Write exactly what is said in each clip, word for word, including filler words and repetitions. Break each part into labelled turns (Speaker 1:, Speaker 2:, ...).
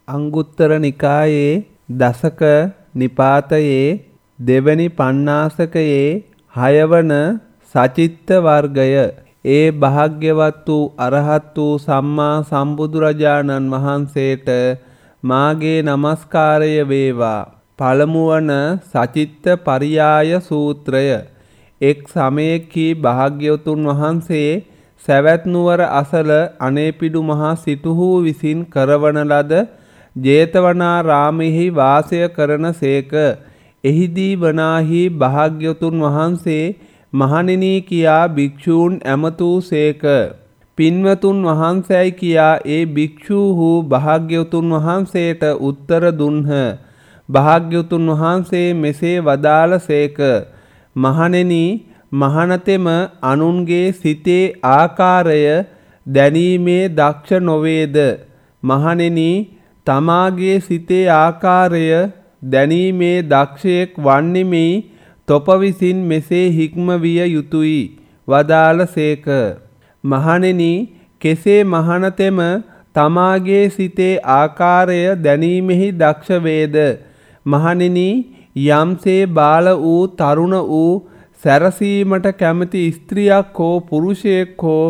Speaker 1: අංගුත්තර නිකායේ දසක නිපාතයේ දෙවැනි පඤ්ඤාසකයේ හයවන සචිත්ත වර්ගය. ඒ භාග්‍යවත් වූ අරහත් වූ සම්මා සම්බුදුරජාණන් වහන්සේට මාගේ නමස්කාරය වේවා. පළමුවන සචිත්ත පරියාය සූත්‍රය. එක් සමයකී භාග්‍යවතුන් වහන්සේ සවැත් නුවර අසල අනේපිඩු මහා සිටුහු විසින් කරවන ලද ජේතවනාරාමෙහි වාසය කරන සේක. එහිදී වනාහි භාග්‍යවතුන් වහන්සේ මහණෙනි කියා භික්ෂූන් ඇමතූ සේක. පින්වතුන් වහන්සේයි කියා ඒ භික්ෂූහු භාග්‍යවතුන් වහන්සේට උත්තර දුන්හ. භාග්‍යවතුන් වහන්සේ මෙසේ වදාළ සේක. මහණෙනි, මහණතෙම අනුන්ගේ සිතේ ආකාරය දැනීමේ දක්ෂ නොවේද? මහණෙනි, තමාගේ සිතේ ආකාරය දැනීමේ දක්ෂයෙක් වන්නෙමි තොප විසින් මෙසේ හික්මවිය යුතුය වදාළ සේක. මහණෙනි, කෙසේ මහණතෙම තමාගේ සිතේ ආකාරය දැනීමෙහි දක්ෂ වේද? මහණෙනි, යම්සේ බාල වූ තරුණ වූ සැරසීමට කැමති ස්ත්‍රියක් හෝ පුරුෂයෙක් හෝ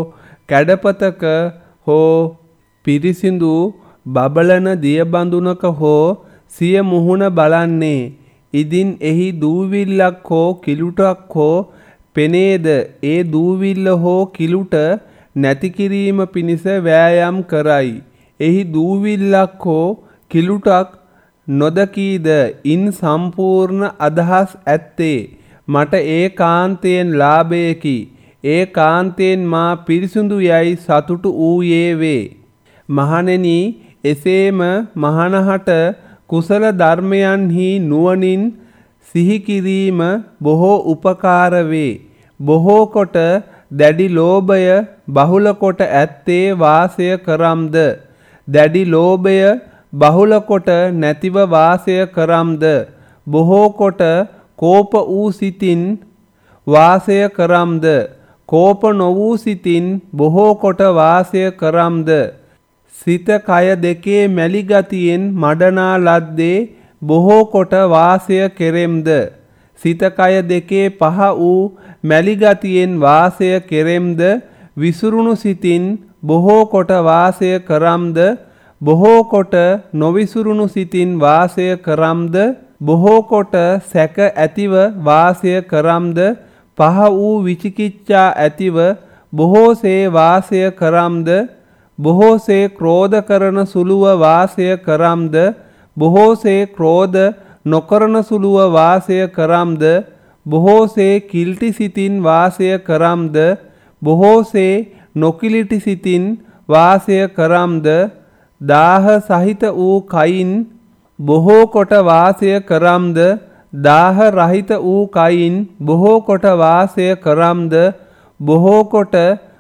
Speaker 1: කැඩපතක හෝ පිරිසිදු බබලන දියබඳුනක හෝ සිය මුහුණ බලන්නේ. ඉදින් එහි දූවිල්ලක් හෝ කිලුටක් හෝ පෙනේද? ඒ දූවිල්ල හෝ කිලුට නැති කිරීම පිණිස වෑයම් කරයි. එහි දූවිල්ලක් හෝ කිලුටක් නොදකීද? ඉන් සම්පූර්ණ අදහස් ඇත්තේ මට ඒකාන්තයෙන් ලාභයකි. ඒකාන්තයෙන් මා පිරිසුදු යයි සතුටු වූයේ වේ. මහණෙනි, එසේම මහණහට කුසල ධර්මයන්හි නුවණින් සිහි කිරීම බොහෝ උපකාර වේ. බොහෝ කොට දැඩි ලෝභය බහුල කොට ඇත්තේ වාසය කරම්ද? දැඩි ලෝභය බහුල කොට නැතිව වාසය කරම්ද? බොහෝ කොට කෝප වූ සිතින් වාසය කරම්ද? කෝප නො වූ සිතින් බොහෝ කොට වාසය කරම්ද? සිත කය දෙකේ මැලි ගතියෙන් මඩනා ලද්දේ බොහෝ කොට වාසය කෙරෙම්ද? සිත කය දෙකේ පහ වූ මැලි ගතියෙන් වාසය කෙරෙම්ද? විසුරුණු සිතින් බොහෝ කොට වාසය කරම්ද? බොහෝ කොට නොවිසුරුණු සිතින් වාසය කරම්ද? බොහෝ කොට සැක ඇතිව වාසය කරම්ද? පහ වූ විචිකිච්ඡා ඇතිව බොහෝසේ වාසය කරම්ද? බොහෝසේ ක්‍රෝධ කරන සුළුව වාසය කරම්ද? බොහෝසේ ක්‍රෝධ නොකරන සුළුව වාසය කරම්ද? බොහෝසේ කිල්ටි සිතින් වාසය කරම්ද? බොහෝසේ නොකිලිටි සිතින් වාසය කරම්ද? දාහ සහිත වූ කයින් බොහෝ කොට වාසය කරම්ද? දාහ රහිත වූ කයින් බොහෝ කොට වාසය කරම්ද? බොහෝ කොට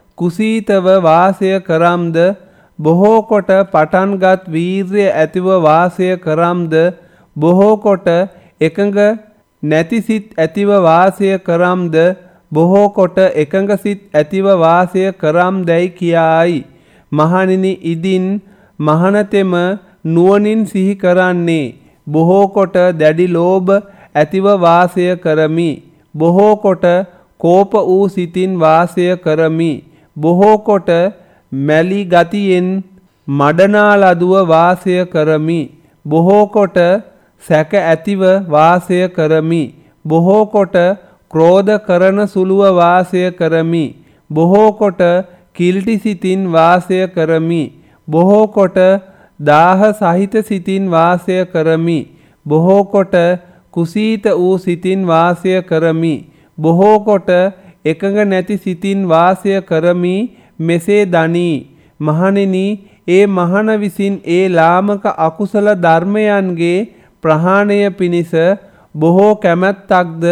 Speaker 1: කුසීතව වාසය කරම්ද? බොහෝ කොට පටන්ගත් වීර්ය ඇතිව වාසය කරම්ද? බොහෝ කොට එකඟ නැති සිත් ඇතිව වාසය කරම්ද? බොහෝ කොට එකඟ සිත් ඇතිව වාසය කරම්දැයි කියායි. මහණෙනි, ඉදින් මහණතෙම නුවණින් සිහි කරන්නේ. බොහෝ කොට දැඩි ලෝභ ඇතිව වාසය කරමි. බොහෝ කොට කෝප වූ සිතින් වාසය කරමි. බොහෝ කොට මැලි ගතියෙන් මඩනා ලදුව වාසය කරමි. බොහෝ කොට සැක ඇතිව වාසය කරමි. බොහෝ කොට ක්‍රෝධ කරන සුළුව වාසය කරමි. බොහෝ කොට කිල්ටි සිතින් වාසය කරමි. බොහෝ කොට දාහ සහිත සිතින් වාසය කරමි. බොහෝ කොට කුසීත වූ සිතින් වාසය කරමි. බොහෝ කොට එකඟ නැති සිතින් වාසය කරමි. මෙසේ දනී. මහණෙනි, ඒ මහණ විසින් ඒ ලාමක අකුසල ධර්මයන්ගේ ප්‍රහාණය පිණිස බොහෝ කැමැත්තක්ද,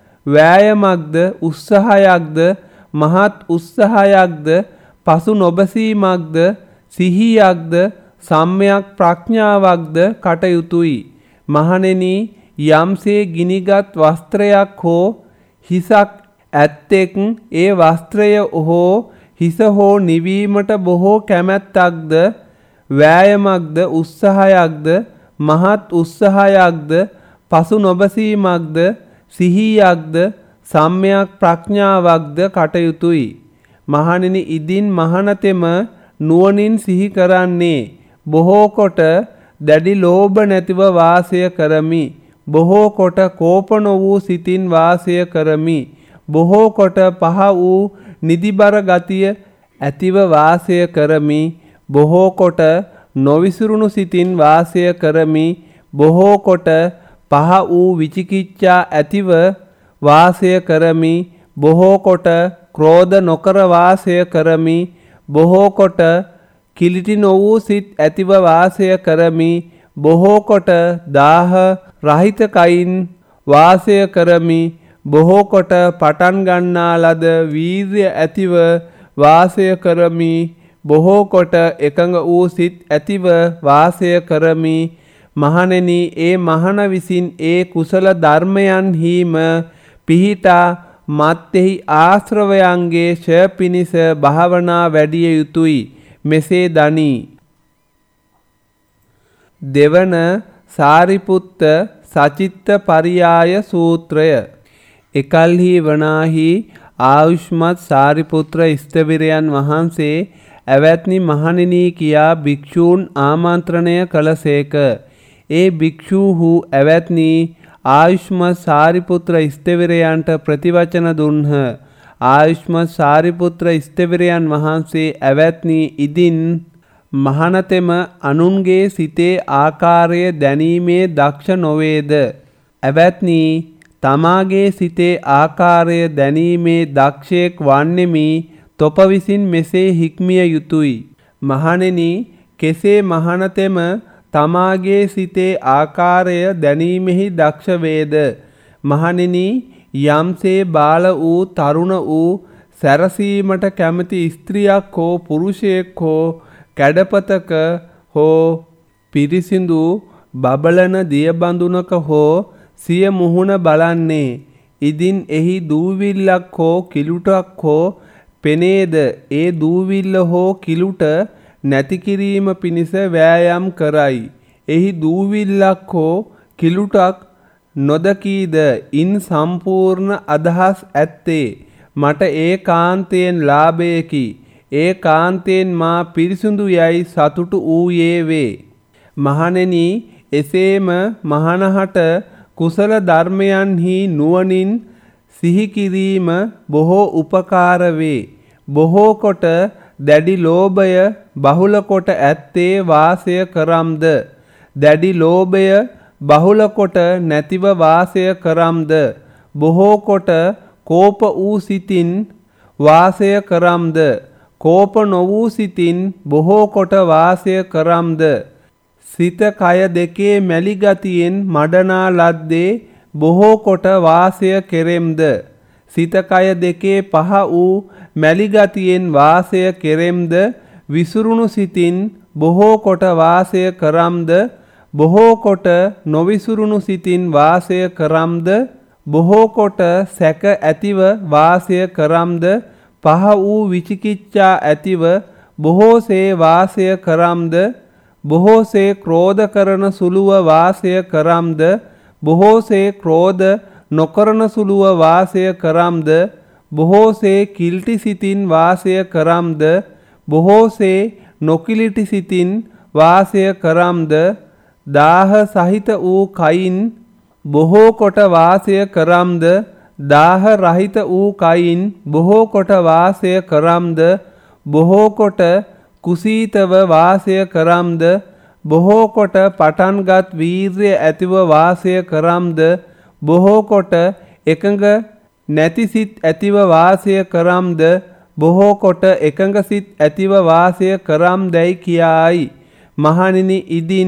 Speaker 1: වෑයමක්ද, උත්සාහයක්ද, මහත් උත්සාහයක්ද, පසු නොබසීමක්ද, සිහියක්ද, සම්මයක් ප්‍රඥාවක්ද කටයුතුයි. මහණෙනි, යම්සේ ගිනිගත් වස්ත්‍රයක් හෝ හිසක් ඇත්තෙක් ඒ වස්ත්‍රය හෝ හිස හෝ නිවීමට බොහෝ කැමැත්තක්ද, වෑයමක්ද උත්සාහයක්ද මහත් උත්සාහයක්ද පසු නොබසීමක්ද සිහියක්ද සම්‍යක් ප්‍රඥාවක්ද කටයුතුයි. මහණෙනි ඉදින් මහණතෙම නුවණින් සිහි කරන්නේ බොහෝ කොට දැඩි ලෝභ නැතිව වාසය කරමි. බොහෝ කොට කෝපන වූ සිතින් වාසය කරමි. බොහෝ කොට පහ වූ නිදිබර ගතිය ඇතිව වාසය කරමි. බොහෝ කොට නොවිසුරුණු සිතින් වාසය කරමි. බොහෝ කොට පහ වූ විචිකිච්ඡා ඇතිව වාසය කරමි. බොහෝ කොට ක්‍රෝධ නොකර වාසය කරමි. බොහෝ කොට කිලිටි නො වූ සිත් ඇතිව වාසය කරමි. බොහෝ කොට දාහ රහිත කයින් වාසය කරමි. බොහෝ කොට පටන් ගන්නා ලද වීර්ය ඇතිව වාසය කරමි. බොහෝ කොට එකඟ වූ සිත් ඇතිව වාසය කරමි. මහණෙනි ඒ මහණ විසින් ඒ කුසල ධර්මයන්හිම පිහිටා මත්ෙහි ආශ්‍රවයන්ගේ ඡය පිණිස භාවනා වැඩිය යුතුය. මෙසේ දනී. දෙවන සාරිපුත්ත සචිත්ත පරියාය සූත්‍රය. එකල්හි වනාහි ආයුෂ්මත් සාරිපුත්‍ර ස්ථවිරයන් වහන්සේ ඇවැත්නි මහණෙනි කියා භික්ෂූන් ආමන්ත්‍රණය කළසේක. ඒ භික්ෂූහු ඇවැත්නි ආයුෂ්මත් සාරිපුත්‍ර ස්ථවිරයන්ට ප්‍රතිවචන දුන්හ. ආයුෂ්මත් සාරිපුත්‍ර ස්ථවිරයන් වහන්සේ ඇවැත්නි ඉදින් මහණතෙම අනුන්ගේ සිතේ ආකාරය දැනීමේ දක්ෂ නොවේද. ඇවැත්නි තමාගේ සිතේ ආකාරය දැනීමේ දක්ෂයෙක් වන්නෙමි. තොප විසින් මෙසේ හික්මිය යුතුය. මහණෙනි කෙසේ මහණතෙම තමාගේ සිතේ ආකාරය දැනීමෙහි දක්ෂ වේද. මහණෙනි යම්සේ බාල වූ තරුණ වූ සැරසීමට කැමති ස්ත්‍රියක් හෝ පුරුෂයෙක් හෝ කැඩපතක හෝ පිරිසිදු බබලන දියබඳුනක හෝ සිය මුහුණ බලන්නේ ඉදින් එහි දූවිල්ලක් හෝ කිලුටක් හෝ පෙනේද ඒ දූවිල්ල හෝ කිලුට නැති කිරීම පිණිස වෑයම් කරයි. එහි දූවිල්ලක් හෝ කිලුටක් නොදකීද ඉන් සම්පූර්ණ අදහස් ඇත්තේ මට ඒකාන්තයෙන් ලාභයකි. ඒකාන්තයෙන් මා පිරිසුදු යයි සතුටු වූයේ වේ. මහණෙනි එසේම මහණහට කුසල ධර්මයන්හි නුවණින් සිහි කිරීම බොහෝ උපකාර වේ. බොහෝ කොට දැඩි ලෝභය බහුල කොට ඇත්තේ වාසය කරම්ද. දැඩි ලෝභය බහුල කොට නැතිව වාසය කරම්ද. බොහෝ කොට කෝප වූ සිතින් වාසය කරම්ද. කෝප නො වූ සිතින් බොහෝ කොට වාසය කරම්ද. සිත කය දෙකේ මැලි ගතියෙන් මඩනා ලද්දේ බොහෝ කොට වාසය කෙරෙම්ද. සිත කය දෙකේ පහ වූ මැලි ගතියෙන් වාසය කෙරෙම්ද. විසුරුණු සිතින් බොහෝ කොට වාසය කරම්ද. බොහෝ කොට නොවිසුරුණු සිතින් වාසය කරම්ද. බොහෝ කොට සැක ඇතිව වාසය කරම්ද. පහ වූ විචිකිච්ඡා ඇතිව බොහෝසේ වාසය කරම්ද. බොහෝසේ ක්‍රෝධ කරන සුළුව වාසය කරම්ද. බොහෝසේ ක්‍රෝධ නොකරන සුළුව වාසය කරම්ද. බොහෝසේ කිල්ටි සිතින් වාසය කරම්ද. බොහෝසේ නොකිලිටි සිතින් වාසය කරම්ද. දාහ සහිත වූ කයින් බොහෝ කොට වාසය කරම්ද. දාහ රහිත වූ කයින් බොහෝ කොට වාසය කරම්ද. බොහෝ කොට කුසීතව වාසය කරම්ද. බොහෝ කොට පටන්ගත් වීර්ය ඇතිව වාසය කරම්ද. බොහෝ කොට එකඟ නැති සිත් ඇතිව වාසය කරම්ද. බොහෝ කොට එකඟ සිත් ඇතිව වාසය කරම්දැයි කියායි. මහණෙනි ඉදින්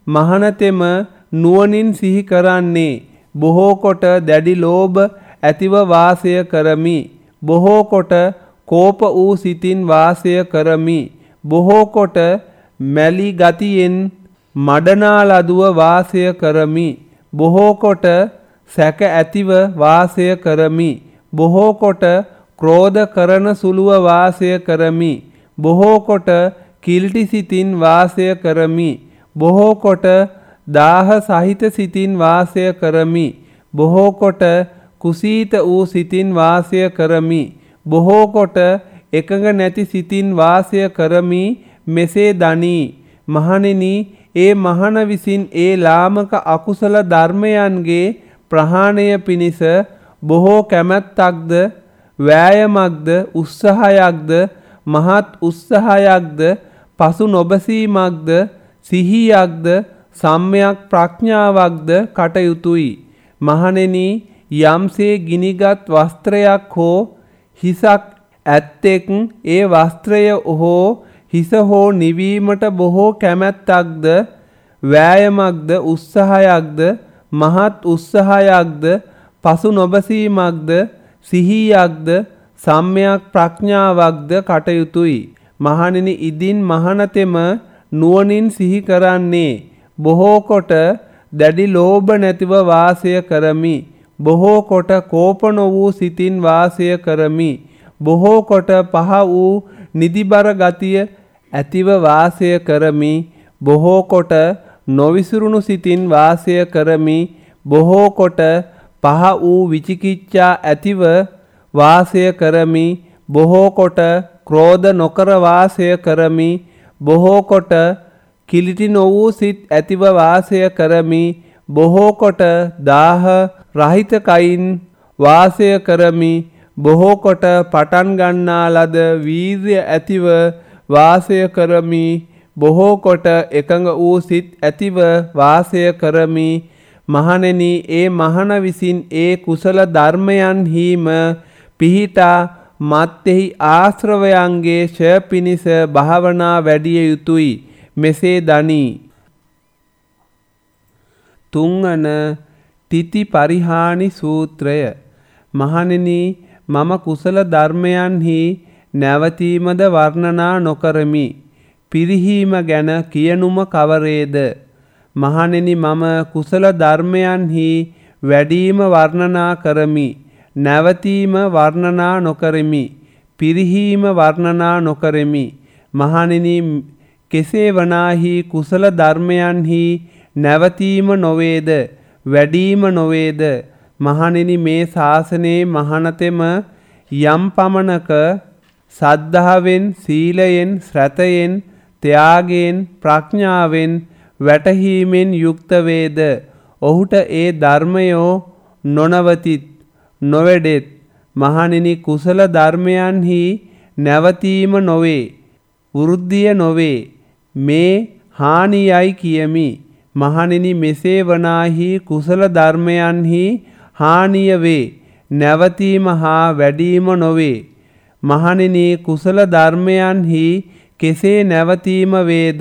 Speaker 1: මහණතෙම නුවණින් සිහි කරන්නේ බොහෝ කොට දැඩි ලෝභ ඇතිව වාසය කරමි. බොහෝ කොට කෝප වූ සිතින් වාසය කරමි. බොහෝ කොට මැලි ගතියෙන් මඩනා ලදුව වාසය කරමි. බොහෝ කොට සැක ඇතිව වාසය කරමි. බොහෝ කොට ක්‍රෝධ කරන සුළුව වාසය කරමි. බොහෝ කොට කිලිටි සිතින් වාසය කරමි. බොහෝ කොට දාහ සහිත සිතින් වාසය කරමි. බොහෝ කොට කුසීත වූ සිතින් වාසය කරමි. බොහෝ කොට එකඟ නැති සිතින් වාසය කරමි. මෙසේ දනී. මහණෙනි, ඒ මහණ විසින් ඒ ලාමක අකුසල ධර්මයන්ගේ ප්‍රහාණය පිණිස බොහෝ කැමැත්තක්ද, වෑයමක්ද, උත්සාහයක්ද, මහත් උත්සාහයක්ද, පසු නොබසීමක්ද, සිහියක්ද, සම්මයක් ප්‍රඥාවක්ද කටයුතුයි. මහණෙනි, යම්සේ ගිනිගත් වස්ත්‍රයක් හෝ හිසක් ඇත්තෙක් ඒ වස්ත්‍රය හෝ හිස හෝ නිවීමට බොහෝ කැමැත්තක්ද, වෑයමක්ද, උත්සාහයක්ද, මහත් උත්සාහයක්ද, පසු නොබසීමක්ද, සිහියක්ද, සම්මයක් ප්‍රඥාවක්ද කටයුතුයි. මහණෙනි, ඉදින් මහණතෙම නුවණින් සිහි කරන්නේ. බොහෝ කොට දැඩි ලෝභ නැතිව වාසය කරමි. බොහෝ කොට කෝප නොවූ සිතින් වාසය කරමි. බොහෝ කොට පහ වූ නිදිබර ගතිය ඇතිව වාසය කරමි. බොහෝ කොට නොවිසුරුණු සිතින් වාසය කරමි. බොහෝ කොට පහ වූ විචිකිච්ඡා ඇතිව වාසය කරමි. බොහෝ කොට ක්‍රෝධ නොකර වාසය කරමි. බොහෝ කොට කිලිටි නොවූ සිත් ඇතිව වාසය කරමි. බොහෝ කොට දාහ රහිත කයින් වාසය කරමි. බොහෝ කොට පටන් ගන්නා ලද වීර්ය ඇතිව වාසය කරමි. බොහෝ කොට එකඟ වූ සිත් ඇතිව වාසය කරමි. මහණෙනි, ඒ මහණ විසින් ඒ කුසල ධර්මයන්හිම පිහිටා මත්ෙහි ආශ්‍රවයන්ගේ ඡය පිණිස භාවනා වැඩිය යුතුය. මෙසේ දනී. තුන්වන තිති පරිහානි සූත්‍රය. මහණෙනි, මම කුසල ධර්මයන්හි නැවතීමද වර්ණනා නොකරමි. පිරිහීම ගැන කියනුම කවරේද? මහණෙනි, මම කුසල ධර්මයන්හි වැඩීම වර්ණනා කරමි. නැවතීම වර්ණනා නොකරමි. පිරිහීම වර්ණනා නොකරමි. මහණෙනි, කෙසේ වනාහි කුසල ධර්මයන්හි නැවතීම නොවේද, වැඩීම නොවේද? මහණෙනි, මේ ශාසනයේ මහණතෙම යම් පමණක සද්ධාවෙන්, සීලයෙන්, ශ්‍රතයෙන්, ත්‍යාගයෙන්, ප්‍රඥාවෙන්, වැටහීමෙන් යුක්ත වේද, ඔහුට ඒ ධර්මයෝ නොනවතිත්, නොවැඩෙත්. මහණෙනි, කුසල ධර්මයන්හි නැවතීම නොවේ, වෘද්ධිය නොවේ. මේ හානියයි කියමි. මහණෙනි, මෙසේ වනාහි කුසල ධර්මයන්හි හානිය වේ, නැවතීම හා වැඩීම නොවේ. මහණෙනි, කුසල ධර්මයන්හි කෙසේ නැවතීම වේද,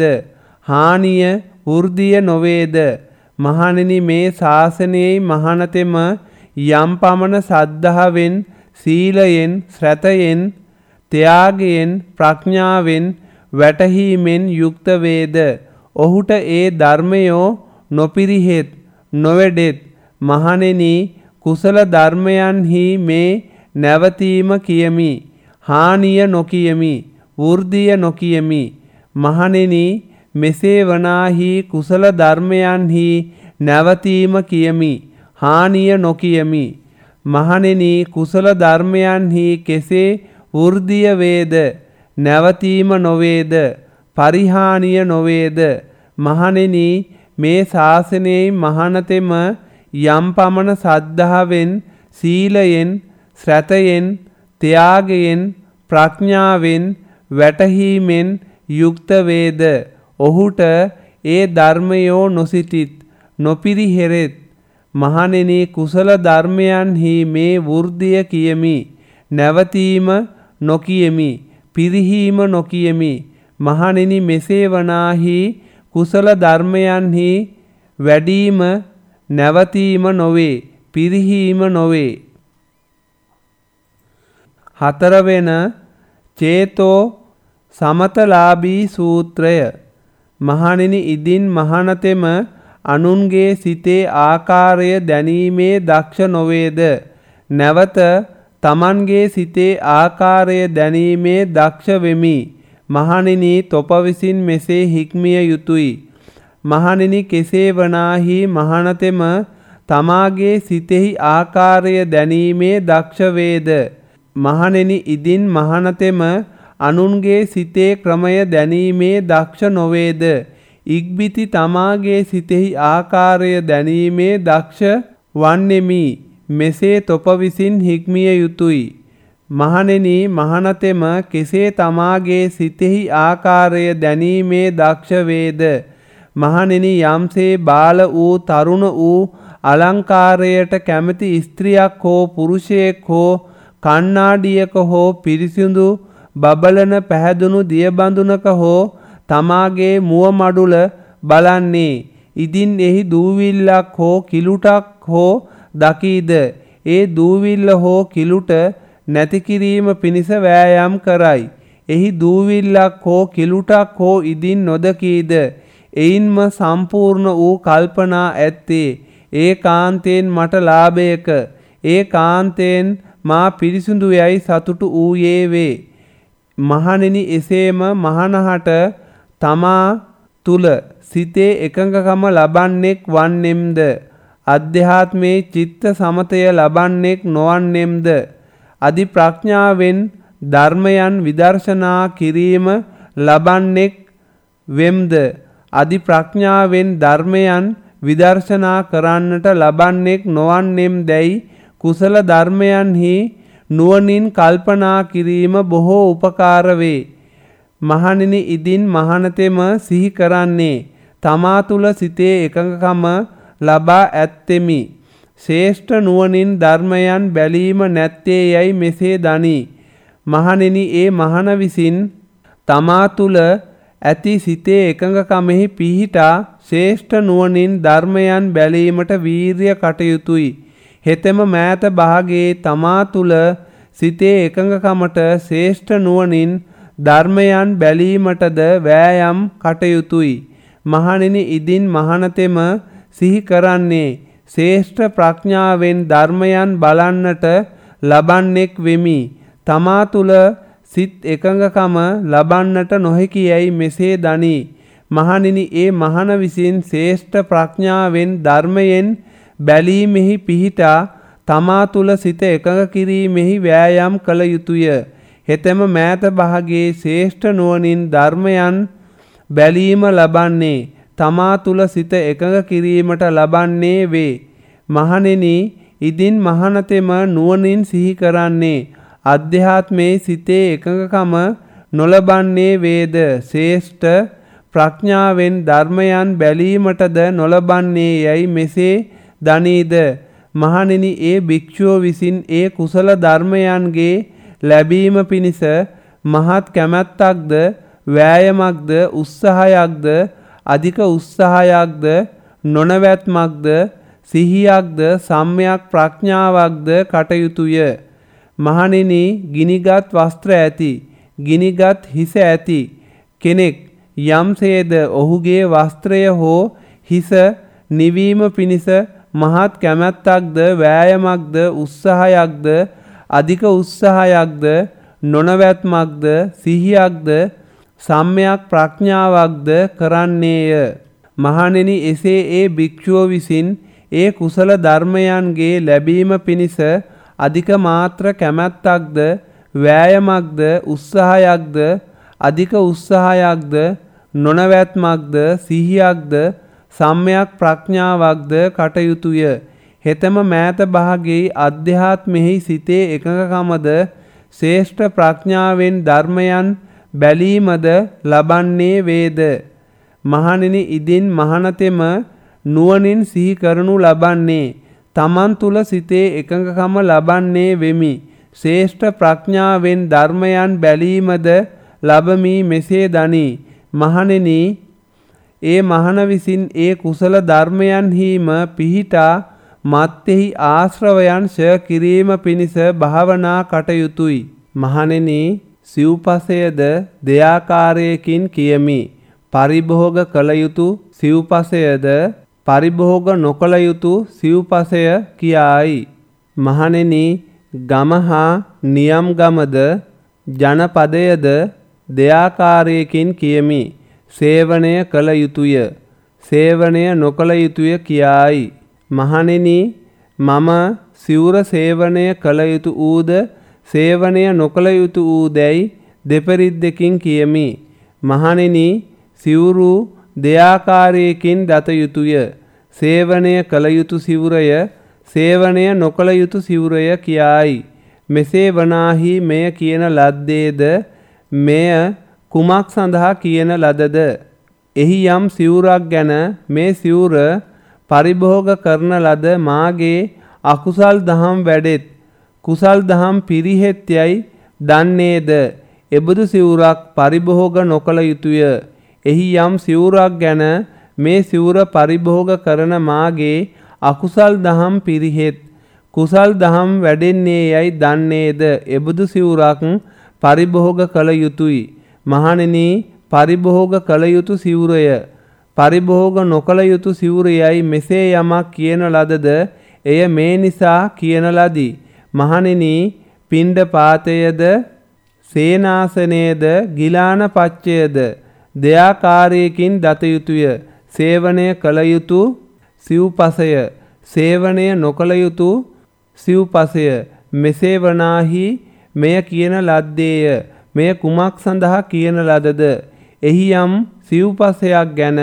Speaker 1: හානිය වෘද්ධිය නොවේද? මහණෙනි, මේ ශාසනයේ මහණතෙම යම් පමණ සද්ධාවෙන්, සීලයෙන්, ශ්‍රතයෙන්, ත්‍යාගයෙන්, ප්‍රඥාවෙන්, වැටහීමෙන් යුක්ත වේද, ඔහුට ඒ ධර්මයෝ නොපිරිහෙත්, නොවැඩෙත්. මහණෙනි, කුසල ධර්මයන්හි මේ නැවතීම කියමි, හානිය නොකියමි, වෘද්ධිය නොකියමි. මහණෙනි, මෙසේ වනාහි කුසල ධර්මයන්හි නැවතීම කියමි, හානිය නොකියමි. මහණෙනි, කුසල ධර්මයන්හි කෙසේ වෘද්ධිය වේද, නැවතීම නොවේද, පරිහානිය නොවේද? මහණෙනි, මේ ශාසනයේ මහණතෙම යම් පමණ සද්ධාවෙන්, සීලයෙන්, ශ්‍රතයෙන්, ත්‍යාගයෙන්, ප්‍රඥාවෙන්, වැටහීමෙන් යුක්ත වේද, ඔහුට ඒ ධර්මයෝ නොසිතිත්, නොපිරිහෙරෙත්. මහණෙනි, කුසල ධර්මයන්හි මේ වෘද්ධිය කියමි, නැවතීම නොකියමි, පිරිහීම නොකියමි. මහණෙනි, මෙසේ වනාහි කුසල ධර්මයන්හි වැඩීම, නැවතීම නොවේ, පිරිහීම නොවේ. හතරවෙන චේතෝ සමතලාභී සූත්‍රය. මහණෙනි, ඉදින් මහණතෙම අනුන්ගේ සිතේ ආකාරය දැනීමේ දක්ෂ නොවේද, නැවත තමන්ගේ සිතේ ආකාරය දැනීමේ දක්ෂ වෙමි. මහණෙනි තොප විසින් මෙසේ හික්මිය යුතුය. මහණෙනි කෙසේ වනාහි මහණතෙම තමාගේ සිතෙහි ආකාරය දැනීමේ දක්ෂ වේද. මහණෙනි ඉදින් මහණතෙම අනුන්ගේ සිතේ ක්‍රමය දැනීමේ දක්ෂ නොවේද. ඉක්බිති තමාගේ සිතෙහි ආකාරය දැනීමේ දක්ෂ වන්නෙමි. මෙසේ තොප විසින් හික්මිය යුතුය. මහණෙනි මහණතෙම කෙසේ තමාගේ සිතෙහි ආකාරය දැනීමේ දක්ෂ වේද. මහණෙනි යම්සේ බාල වූ තරුණ වූ අලංකාරයට කැමති ස්ත්‍රියක් හෝ පුරුෂයෙක් හෝ කණ්ණාඩියක හෝ පිරිසිදු බබලන පැහැදුණු දියබඳුනක හෝ තමාගේ මුව මඩුල බලන්නේ ඉදින් එහි දූවිල්ලක් හෝ කිලුටක් හෝ දකීද ඒ දූවිල්ල හෝ කිලුට නැති කිරීම පිණිස වෑයම් කරයි. එහි දූවිල්ලක් හෝ කිලුටක් හෝ ඉදින් නොදකීද එයින්ම සම්පූර්ණ වූ කල්පනා ඇත්තේ ඒ කාන්තයෙන් මට ලාභයක ඒ කාන්තයෙන් මා පිරිසිදු යයි සතුටු වූයේ වේ. මහණෙනි එසේම මහණහට තමා තුල සිතේ එකඟකම ලබන්නෙක් වන්නෙම්ද අධ්‍යාත්මේ චිත්ත සමතය ලබන්නෙක් නොවන්නෙම්ද අදි ප්‍රඥාවෙන් ධර්මයන් විදර්ශනා කිරීම ලබන්නෙක් වෙම්ද අදි ප්‍රඥාවෙන් ධර්මයන් විදර්ශනා කරන්නට ලබන්නෙක් නොවන්නෙම් දැයි කුසල ධර්මයන්හි නුවණින් කල්පනා කිරීම බොහෝ උපකාර වේ. මහණෙනි ඉදින් මහණතෙම සිහි කරන්නේ තමා තුල සිතේ එකඟකම ලබා ඇත්තෙමි. ශ්‍රේෂ්ඨ නුවණින් ධර්මයන් බැලීම නැත්තේ යයි මෙසේ දනි. මහණෙනි ඒ මහණ විසින් තමා තුල ඇති සිතේ එකඟකමෙහි පිහිටා ශ්‍රේෂ්ඨ නුවණින් ධර්මයන් බැලීමට වීරිය කටයුතුය. හෙතෙම මෑත භාගයේ තමා තුල සිතේ එකඟකමට ශ්‍රේෂ්ඨ නුවණින් ධර්මයන් බැලීමටද වෑයම් කටයුතුය. මහණෙනි ඉදින් මහණතෙම සිහි කරන්නේ ශ්‍රේෂ්ඨ ප්‍රඥාවෙන් ධර්මයන් බලන්නට ලබන්නෙක් වෙමි. තමා තුල සිත් එකඟකම ලබන්නට නොහැකි යයි මෙසේ දනි. මහණෙනි ඒ මහණ විසින් ශ්‍රේෂ්ඨ ප්‍රඥාවෙන් ධර්මයෙන් බැලීමෙහි පිහිටා තමා තුල සිත එකඟ කිරීමෙහි වෑයම් කළ යුතුය. හෙතෙම මෑත භාගයේ ශ්‍රේෂ්ඨ නුවණින් ධර්මයන් බැලීම ලබන්නේ තමා තුල සිත එකඟ කිරීමට ලබන්නේ වේ. මහණෙනි ඉදින් මහණතෙම නුවණින් සිහි කරන්නේ අධ්‍යාත්මේ සිතේ එකඟකම නොලබන්නේ වේද ශ්‍රේෂ්ඨ ප්‍රඥාවෙන් ධර්මයන් බැලීමටද නොලබන්නේ යයි මෙසේ දනීද. මහණෙනි ඒ භික්ෂුව විසින් ඒ කුසල ධර්මයන්ගේ ලැබීම පිණිස මහත් කැමැත්තක්ද වෑයමක්ද උත්සාහයක්ද අධික උත්සාහයක්ද නොනවැත්මක්ද සිහියක්ද සම්‍යක් ප්‍රඥාවක්ද කටයුතුය. මහණෙනි ගිනිගත් වස්ත්‍ර ඇති ගිනිගත් හිස ඇති කෙනෙක් යම්සේද ඔහුගේ වස්ත්‍රය හෝ හිස නිවීම පිණිස මහත් කැමැත්තක්ද වෑයමක්ද උත්සාහයක්ද අධික උත්සාහයක්ද නොනවැත්මක්ද සිහියක්ද සම්‍යක් ප්‍රඥාවක්ද කරන්නේය. මහණෙනි එසේ ඒ භික්ෂුව විසින් ඒ කුසල ධර්මයන්ගේ ලැබීම පිණිස අධික මාත්‍ර කැමැත්තක්ද වෑයමක්ද උත්සාහයක්ද අධික උත්සාහයක්ද නොනවැත්මක්ද සිහියක්ද සම්‍යක් ප්‍රඥාවක්ද කටයුතුය. හෙතම මෑත භාගයේ අධ්‍යාත්මෙහි සිතේ එකඟකමද ශ්‍රේෂ්ඨ ප්‍රඥාවෙන් ධර්මයන් බැලීමද ලබන්නේ වේද. මහණෙනි ඉදින් මහණතෙම නුවණින් සිහි කරනු ලබන්නේ තමන් තුල සිතේ එකඟකම ලබන්නේ වෙමි. ශ්‍රේෂ්ඨ ප්‍රඥාවෙන් ධර්මයන් බැලීමද ලබමි මෙසේ දනි. මහණෙනි ඒ මහණ විසින් ඒ කුසල ධර්මයන්හිම පිහිටා මත්ෙහි ආශ්‍රවයන් ශය කිරීම පිණිස භාවනා කටයුතුය. මහණෙනි සිව්පසයද දෙආකාරයකින් කියමි. පරිභෝග කළ යුතු සිව්පසයද පරිභෝග නොකළ යුතු සිව්පසය කියායි. මහණෙනි ගම හා නියම් ගමද ජනපදයද දෙආකාරයකින් කියමි. සේවනය කළ යුතුය. සේවනය නොකළ යුතුය කියායි. මහණෙනි මම සිවුර සේවනය කළ යුතු ඌද සේවනය නොකළ යුතු ඌදැයි දෙපරිද්දකින් කියමි. මහණෙනි සිවුරු දෙආකාරයකින් දත යුතුය. සේවනය කළ යුතු සිවුරය සේවනය නොකළ යුතු සිවුරය කියායි. මෙසේ වනාහි මෙය කියන ලද්දේද මෙය කුමක් සඳහා කියන ලදද? එහි යම් සිවුරක් ගැන මේ සිවුර පරිභෝග කරන ලද මාගේ අකුසල් දහම් වැඩෙත් කුසල් දහම් පිරිහෙත් යයි දන්නේද? එබඳු සිවුරක් පරිභෝග නොකළ යුතුය. එහි යම් සිවුරක් ගැන මේ සිවුර පරිභෝග කරන මාගේ අකුසල් දහම් පිරිහෙත් කුසල් දහම් වැඩෙන්නේ යයි දන්නේද? එබඳු සිවුරක් පරිභෝග කළ යුතුය. මහණෙනි පරිභෝග කළ යුතු සිවුරය පරිභෝග නොකළ යුතු සිවුරයයි මෙසේ යමක් කියන ලදද එය මේ නිසා කියන ලදී. මහණෙනි පිණ්ඩ පාතයද සේනාසනයේද ගිලාන පච්චයද දෙආකාරයකින් දත යුතුය. සේවනය කළ යුතු සිව්පසය සේවනය නොකළ යුතු සිව්පසය මෙසේ වනාහි මෙය කියන ලද්දේය. මෙය කුමක් සඳහා කියන ලදද? එහි යම් සිව්පසයක් ගැන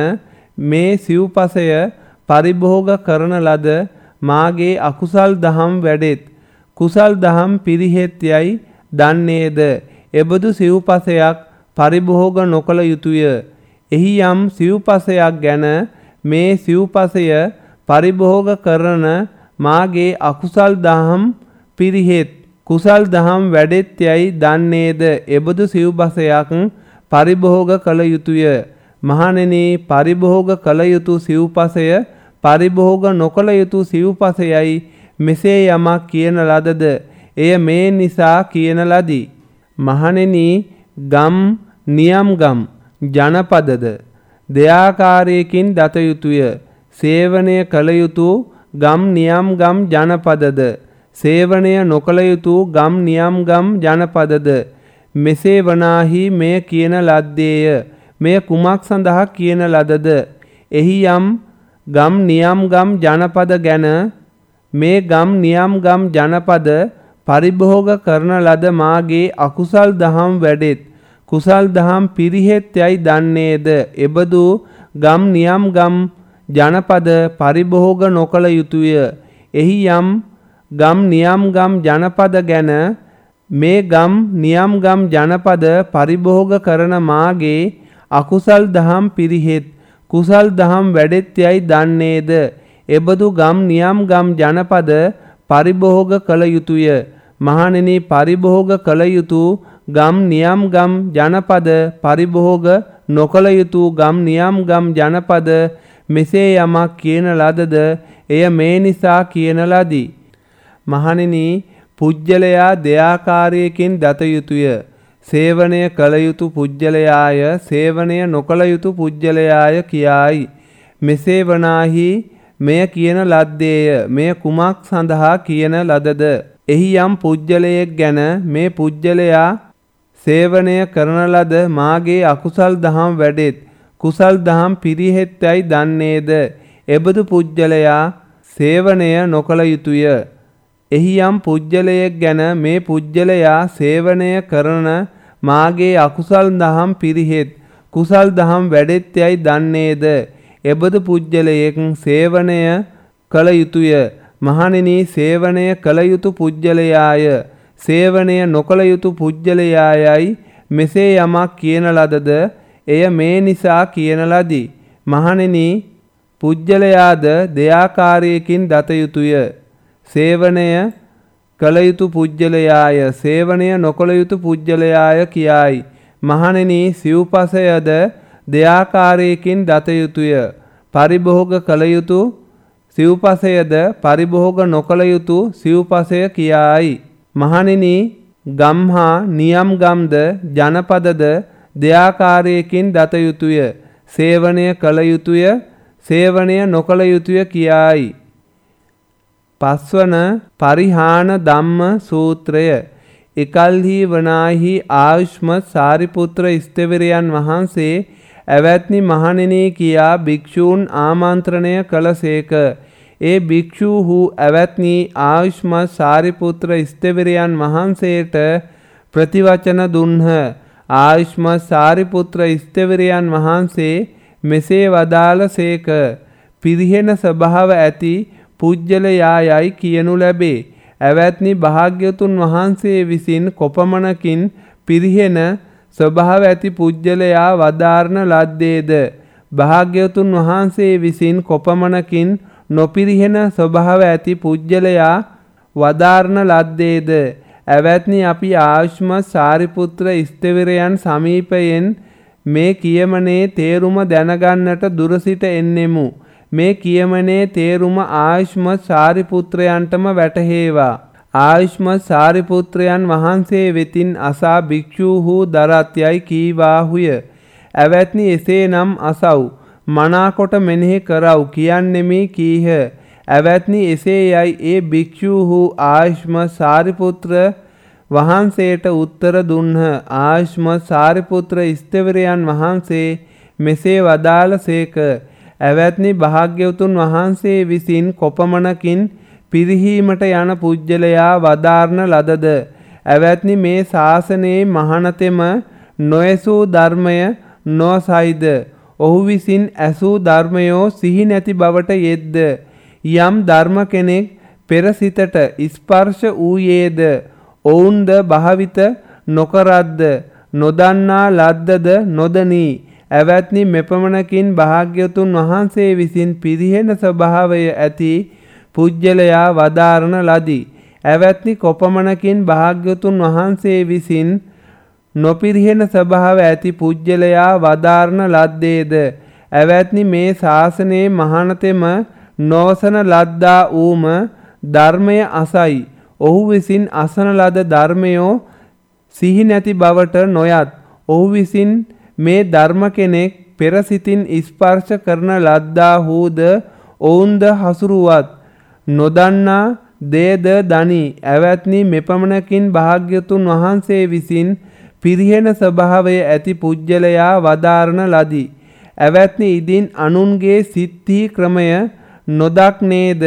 Speaker 1: මේ සිව්පසය පරිභෝග කරන ලද මාගේ අකුසල් දහම් වැඩෙත් කුසල් දහම් පිරිහෙත් යයි දන්නේද? එබඳු සිව්පසයක් පරිභෝග නොකළ යුතුය. එහි යම් සිව්පසයක් ගැන මේ සිව්පසය පරිභෝග කරන මාගේ අකුසල් දහම් පිරිහෙත් කුසල් දහම් වැඩෙත් යයි දන්නේද? එබඳු සිව්පසයක් පරිභෝග කළ යුතුය. මහණෙනි පරිභෝග කළ යුතු සිව්පසය පරිභෝග නොකළ යුතු සිව්පසයයි මෙසේ යමක් කියන ලදද එය මේ නිසා කියන ලදී. මහණෙනි ගම් නියම් ගම් ජනපදද දෙආකාරයකින් දත යුතුය. සේවනය කළ යුතු ගම් නියම් ගම් ජනපදද සේවනය නොකළ යුතු ගම් නියම් ගම් ජනපදද මෙසේ වනාහි මෙය කියන ලද්දේය. මෙය කුමක් සඳහා කියන ලදද? එහි යම් ගම් නියම් ගම් ජනපද ගැන මේ ගම් නියම් ගම් ජනපද පරිභෝග කරන ලද මාගේ අකුසල් දහම් වැඩෙත් කුසල් දහම් පිරිහෙත් යයි දන්නේද? එබඳු ගම් නියම් ගම් ජනපද පරිභෝග නොකළ යුතුය. එහි යම් ගම් නියම් ගම් ජනපද ගැන මේ ගම් නියම් ගම් ජනපද පරිභෝග කරන මාගේ අකුසල් දහම් පිරිහෙත් කුසල් දහම් වැඩෙත් යයි දන්නේද? එබඳු ගම් නියම් ගම් ජනපද පරිභෝග කළ යුතුය. මහණෙනි පරිභෝග කළ යුතු ගම් නියම් ගම් ජනපද පරිභෝග නොකළ යුතු ගම් නියම් ගම් ජනපද මෙසේ යමක් කියන ලදද එය මේ නිසා කියන ලදී. මහණෙනි පුජ්‍යලයා දෙආකාරයකින් දත යුතුය. සේවනය කළ යුතු පුජ්‍යලයාය සේවනය නොකළ යුතු පුජ්‍යලයාය කියායි. මෙසේ වනාහි මෙය කියන ලද්දේය. මෙය කුමක් සඳහා කියන ලදද? එහි යම් පුජ්‍යලයෙක් ගැන මේ පුජ්‍යලයා සේවනය කරන ලද මාගේ අකුසල් දහම් වැඩෙත් කුසල් දහම් පිරිහෙත් යයි දන්නේද? එබඳු පුජ්‍යලයා සේවනය නොකළ යුතුය. එහි යම් පුජ්‍යලයෙක් ගැන මේ පුජ්‍යලයා සේවනය කරන මාගේ අකුසල් දහම් පිරිහෙත් කුසල් දහම් වැඩෙත් යයි දන්නේද? එබඳු පුජ්‍යලයෙක් සේවනය කළ යුතුය. මහණෙනි සේවනය කළ යුතු පුජ්‍යලයාය සේවනය නොකළ යුතු පුජ්‍යලයායයි මෙසේ යමක් කියන ලදද එය මේ නිසා කියන ලදී. මහණෙනි පුජ්‍යලයාද දෙආකාරයකින් දත යුතුය. සේවනය කළ යුතු පුජ්‍යලයාය සේවනය නොකළ යුතු පුජ්‍යලයාය කියායි. මහණෙනි සිව්පසයද දෙආකාරයකින් දත යුතුය. පරිභෝග කළ යුතු සිව්පසයද පරිභෝග නොකළ යුතු සිව්පසය කියායි. මහණෙනි ගම්හා නියම් ගම්ද ජනපදද දෙආකාරයකින් දත යුතුය. සේවනය කළ යුතුය සේවනය නොකළ යුතුය කියායි. පස්වන පරිහාන ධම්ම සූත්‍රය. එකල්හි වනාහි ආයුෂ්මත් සාරිපුත්‍ර ස්ථවිරයන් වහන්සේ ඇවැත්නි මහණෙනි කියා භික්ෂූන් ආමන්ත්‍රණය කළසේක. ඒ භික්ෂූහු ඇවැත්නි ආයුෂ්මත් සාරිපුත්‍ර ස්ථවිරයන් වහන්සේට ප්‍රතිවචන දුන්හ. ආයුෂ්මත් සාරිපුත්‍ර ස්ථවිරයන් වහන්සේ මෙසේ වදාළසේක. පිරිහෙන ස්වභාව ඇති පුජ්‍යලයා යයි කියනු ලැබේ. ඇවැත්නි භාග්‍යවතුන් වහන්සේ විසින් කොපමණකින් පිරිහෙන ස්වභාව ඇති පුජ්‍යලයා වදාරන ලද්දේද? භාග්‍යවතුන් වහන්සේ විසින් කොපමණකින් නොපිරිහෙන ස්වභාව ඇති පුජ්‍යලයා වදාරන ලද්දේද? ඇවැත්නි අපි ආයුෂ්මත් සාරිපුත්‍ර ස්ථවිරයන් සමීපයෙන් මේ කියමනේ තේරුම දැනගන්නට දුරසිට එන්නෙමු. මේ කියමනේ තේරුම ආයුෂ්මත් සාරිපුත්‍රයන්ටම වැටහේවා. ආයුෂ්මත් සාරිපුත්‍රයන් වහන්සේ වෙතින් අසා භික්ෂූහු දරත් යයි කීවාහුය. ඇවැත්නි එසේනම් අසව් මනාකොට මෙනෙහි කරව් කියන්නෙමි කීහ. ඇවැත්නි එසේ යයි ඒ භික්ෂූහු ආයුෂ්මත් සාරිපුත්‍ර වහන්සේට උත්තර දුන්හ. ආයුෂ්මත් සාරිපුත්‍ර ස්ථවිරයන් වහන්සේ මෙසේ වදාළසේක. ඇවැත්නි භාග්‍යවතුන් වහන්සේ විසින් කොපමණකින් පිරිහීමට යන පුජ්‍යලයා වදාරන ලදද? ඇවැත්නි මේ ශාසනයේ මහණතෙම නොඇසූ ධර්මය නොසයිද? ඔහු විසින් ඇසූ ධර්මයෝ සිහි නැති බවට යෙද්ද? යම් ධර්ම කෙනෙක් පෙර සිතට ස්පර්ශ වූයේද ඔවුන්ද භාවිත නොකරද්ද? නොදන්නා ලද්දද නොදනී. ඇවැත්නි මෙපමණකින් භාග්‍යවතුන් වහන්සේ විසින් පිරිහෙන ස්වභාවය ඇති පුජ්‍යලයා වදාරන ලදී. ඇවැත්නි කොපමණකින් භාග්‍යවතුන් වහන්සේ විසින් නොපිරිහෙන ස්වභාව ඇති පුජ්‍යලයා වදාරන ලද්දේද? ඇවැත්නි මේ ශාසනයේ මහණතෙම නොවසන ලද්දා වූම ධර්මය අසයි. ඔහු විසින් අසන ලද ධර්මයෝ සිහි නැති බවට නොයත්. ඔහු විසින් මේ ධර්ම කෙනෙක් පෙර සිතින් ස්පර්ශ කරන ලද්දාහුද ඔවුන්ද හසුරුවත් නොදන්නා දේද දනි. ඇවැත්නි මෙපමණකින් භාග්‍යවතුන් වහන්සේ විසින් පිරිහෙන ස්වභාවය ඇති පුජ්‍යලයා වදාරන ලදී. ඇවැත්නි ඉදින් අනුන්ගේ සිත්හි ක්‍රමය නොදක්නේද?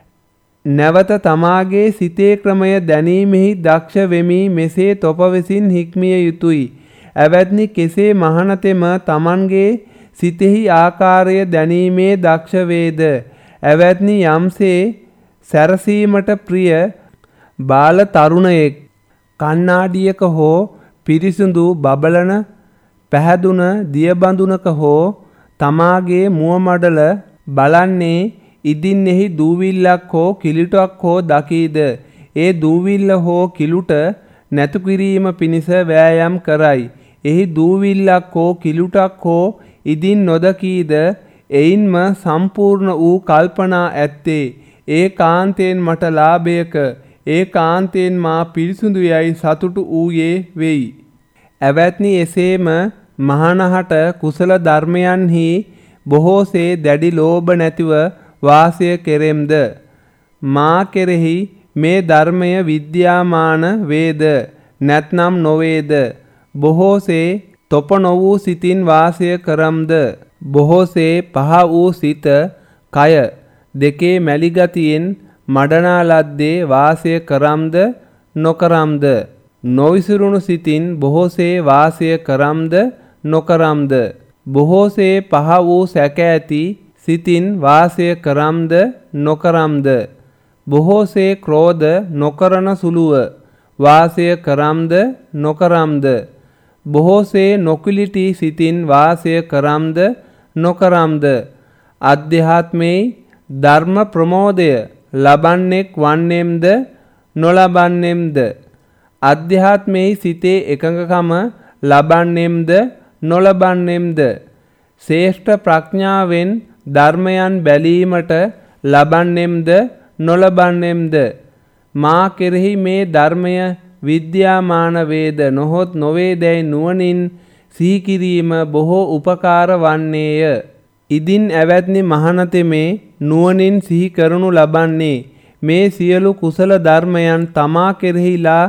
Speaker 1: නැවත තමාගේ සිතේ ක්‍රමය දැනීමෙහි දක්ෂ වෙමි. මෙසේ තොප විසින් හික්මිය යුතුය. ඇවැත්නි කෙසේ මහණතෙම තමන්ගේ සිතෙහි ආකාරය දැනීමේ දක්ෂ වේද? ඇවැත්නි යම්සේ සැරසීමට ප්‍රිය බාල තරුණයෙක් කණ්ණාඩියක හෝ පිරිසිදු බබලන පැහැදුන දියබඳුනක හෝ තමාගේ මුව මඩල බලන්නේ ඉදින් එහි දූවිල්ලක් හෝ කිලුටක් හෝ දකීද? ඒ දූවිල්ල හෝ කිලුට නැතු කිරීම පිණිස වෑයම් කරයි. එහි දූවිල්ලක් හෝ කිලුටක් හෝ ඉදින් නොදකීද? එයින්ම සම්පූර්ණ වූ කල්පනා ඇත්තේ ඒ කාන්තයෙන් මට ලාභයක, ඒ කාන්තයෙන් මා පිරිසුදු යයි සතුටු වූයේ වෙයි. ඇවැත්නි එසේම මහණහට කුසල ධර්මයන්හි බොහෝසේ දැඩි ලෝභ නැතිව වාසය කෙරෙම්ද? මා කෙරෙහි මේ ධර්මය විද්‍යාමාන වේද නැත්නම් නොවේද? බොහෝසේ තොප නො වූ සිතින් වාසය කරම්ද? බොහෝසේ පහ වූ සිත කය දෙකේ මැලිගතියෙන් මඩනා ලද්දේ වාසය කරම්ද නොකරම්ද? නොවිසිරුණු සිතින් බොහෝසේ වාසය කරම්ද නොකරම්ද? බොහෝසේ පහ වූ සැක ඇති සිතින් වාසය කරම්ද නොකරම්ද? බොහෝසේ ක්‍රෝධ නොකරන සුළුව වාසය කරම්ද නොකරම්ද? බොහෝසේ නොකිලිටි සිතින් වාසය කරම්ද නොකරම්ද? අධ්‍යාත්මේ ධර්ම ප්‍රමෝදය ලබන්නෙක් වන්නෙම්ද නොලබන්නෙම්ද? අධ්‍යාත්මේ සිතේ එකඟකම ලබන්නෙම්ද නොලබන්නෙම්ද? ශ්‍රේෂ්ඨ ප්‍රඥාවෙන් ධර්මයන් බැලීමට ලබන්නෙම්ද නොලබන්නෙම්ද? මා කෙරෙහි මේ ධර්මය විද්‍යාමාන වේද නොහොත් නොවේදැයි නුවණින් සිහි කිරීම බොහෝ උපකාර වන්නේය. ඉදින් ඇවැත්නි මහණතෙමේ නුවණින් සිහි කරනු ලබන්නේ මේ සියලු කුසල ධර්මයන් තමා කෙරෙහිලා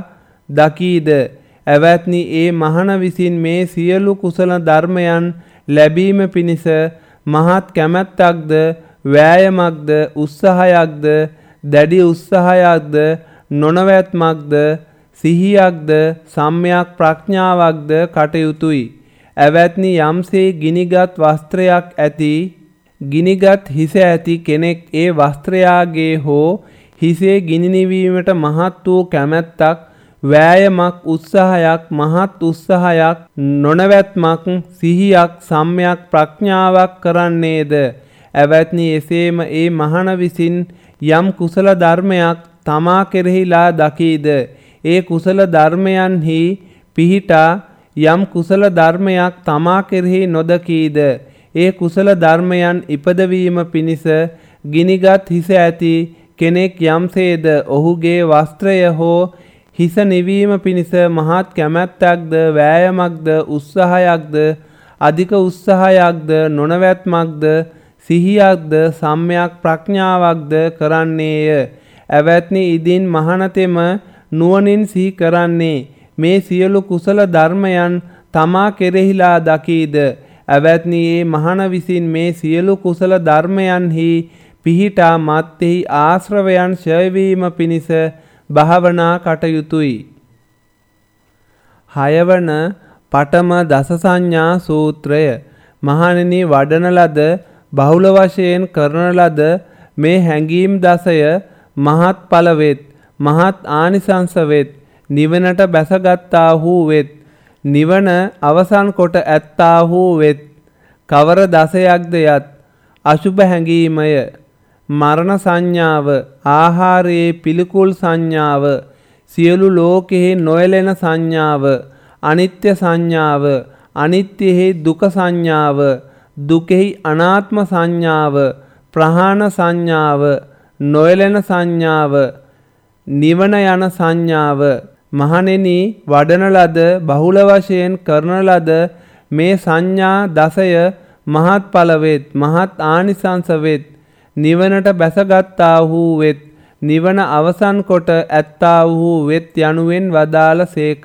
Speaker 1: දකීද. ඇවැත්නි ඒ මහණ විසින් මේ සියලු කුසල ධර්මයන් ලැබීම පිණිස මහත් කැමැත්තක්ද වෑයමක්ද උත්සාහයක්ද දැඩි උත්සාහයක්ද නොනවැත්මක්ද සිහියක්ද සම්‍යක් ප්‍රඥාවක්ද කටයුතුයි. ඇවැත්නි යම්සේ ගිනිගත් වස්ත්‍රයක් ඇති ගිනිගත් හිස ඇති කෙනෙක් ඒ වස්ත්‍රයාගේ හෝ හිසේ ගිනි නිවීමට මහත් වූ කැමැත්තක් වෑයමක් උත්සාහයක් මහත් උත්සාහයක් නොනවැත්මක් සිහියක් සම්‍යක් ප්‍රඥාවක් කරන්නේද. ඇවැත්නි එසේම ඒ මහණ විසින් යම් කුසල ධර්මයක් තමා කෙරෙහිලා දකීද ඒ කුසල ධර්මයන්හි පිහිටා යම් කුසල ධර්මයක් තමා කෙරෙහි නොදකීද ඒ කුසල ධර්මයන් ඉපදවීම පිණිස ගිනිගත් හිස ඇති කෙනෙක් යම්සේද ඔහුගේ වස්ත්‍රය හෝ හිස නිවීම පිණිස මහත් කැමැත්තක්ද වෑයමක්ද උත්සාහයක්ද අධික උත්සාහයක්ද නොනවැත්මක්ද සිහියක්ද සම්‍යක් ප්‍රඥාවක්ද කරන්නේය. ඇවැත්නි ඉදින් මහණතෙම නුවණින් සිහි කරන්නේ මේ සියලු කුසල ධර්මයන් තමා කෙරෙහිලා දකීද. ඇවැත්නි ඒ මහණ විසින් මේ සියලු කුසල ධර්මයන්හි පිහිටා මත්ෙහි ආශ්‍රවයන් ක්ෂය වීම පිණිස භාවනා කටයුතුයි. හයවන පඨම දස සංඥා සූත්‍රය. මහණෙනි වඩන ලද බහුල වශයෙන් කරන ලද මේ හැඟීම් දසය මහත් ඵල වෙත් මහත් ආනිසංස වෙත් නිවනට බැසගත්තාහු වෙත් නිවන අවසන් කොට ඇත්තාහු වෙත් කවර දසයක්ද යත් අසුභ හැඟීමය මරණ සංඥාව ආහාරයේ පිළිකුල් සංඥාව සියලු ලෝකෙහි නොයැලෙන සංඥාව අනිත්‍ය සංඥාව අනිත්‍යෙහි දුක සංඥාව දුකෙහි අනාත්ම සංඥාව ප්‍රහාණ සංඥාව නොයැලෙන සංඥාව නිවන යන සංඥාව. මහණෙනි වඩන ලද බහුල වශයෙන් කරන ලද මේ සංඥා දසය මහත් ඵල වෙත් මහත් ආනිසංස වෙත් නිවනට බැසගත්තාහු වෙත් නිවන අවසන් කොට ඇත්තාහු වෙත් යනුවෙන් වදාළ සේක.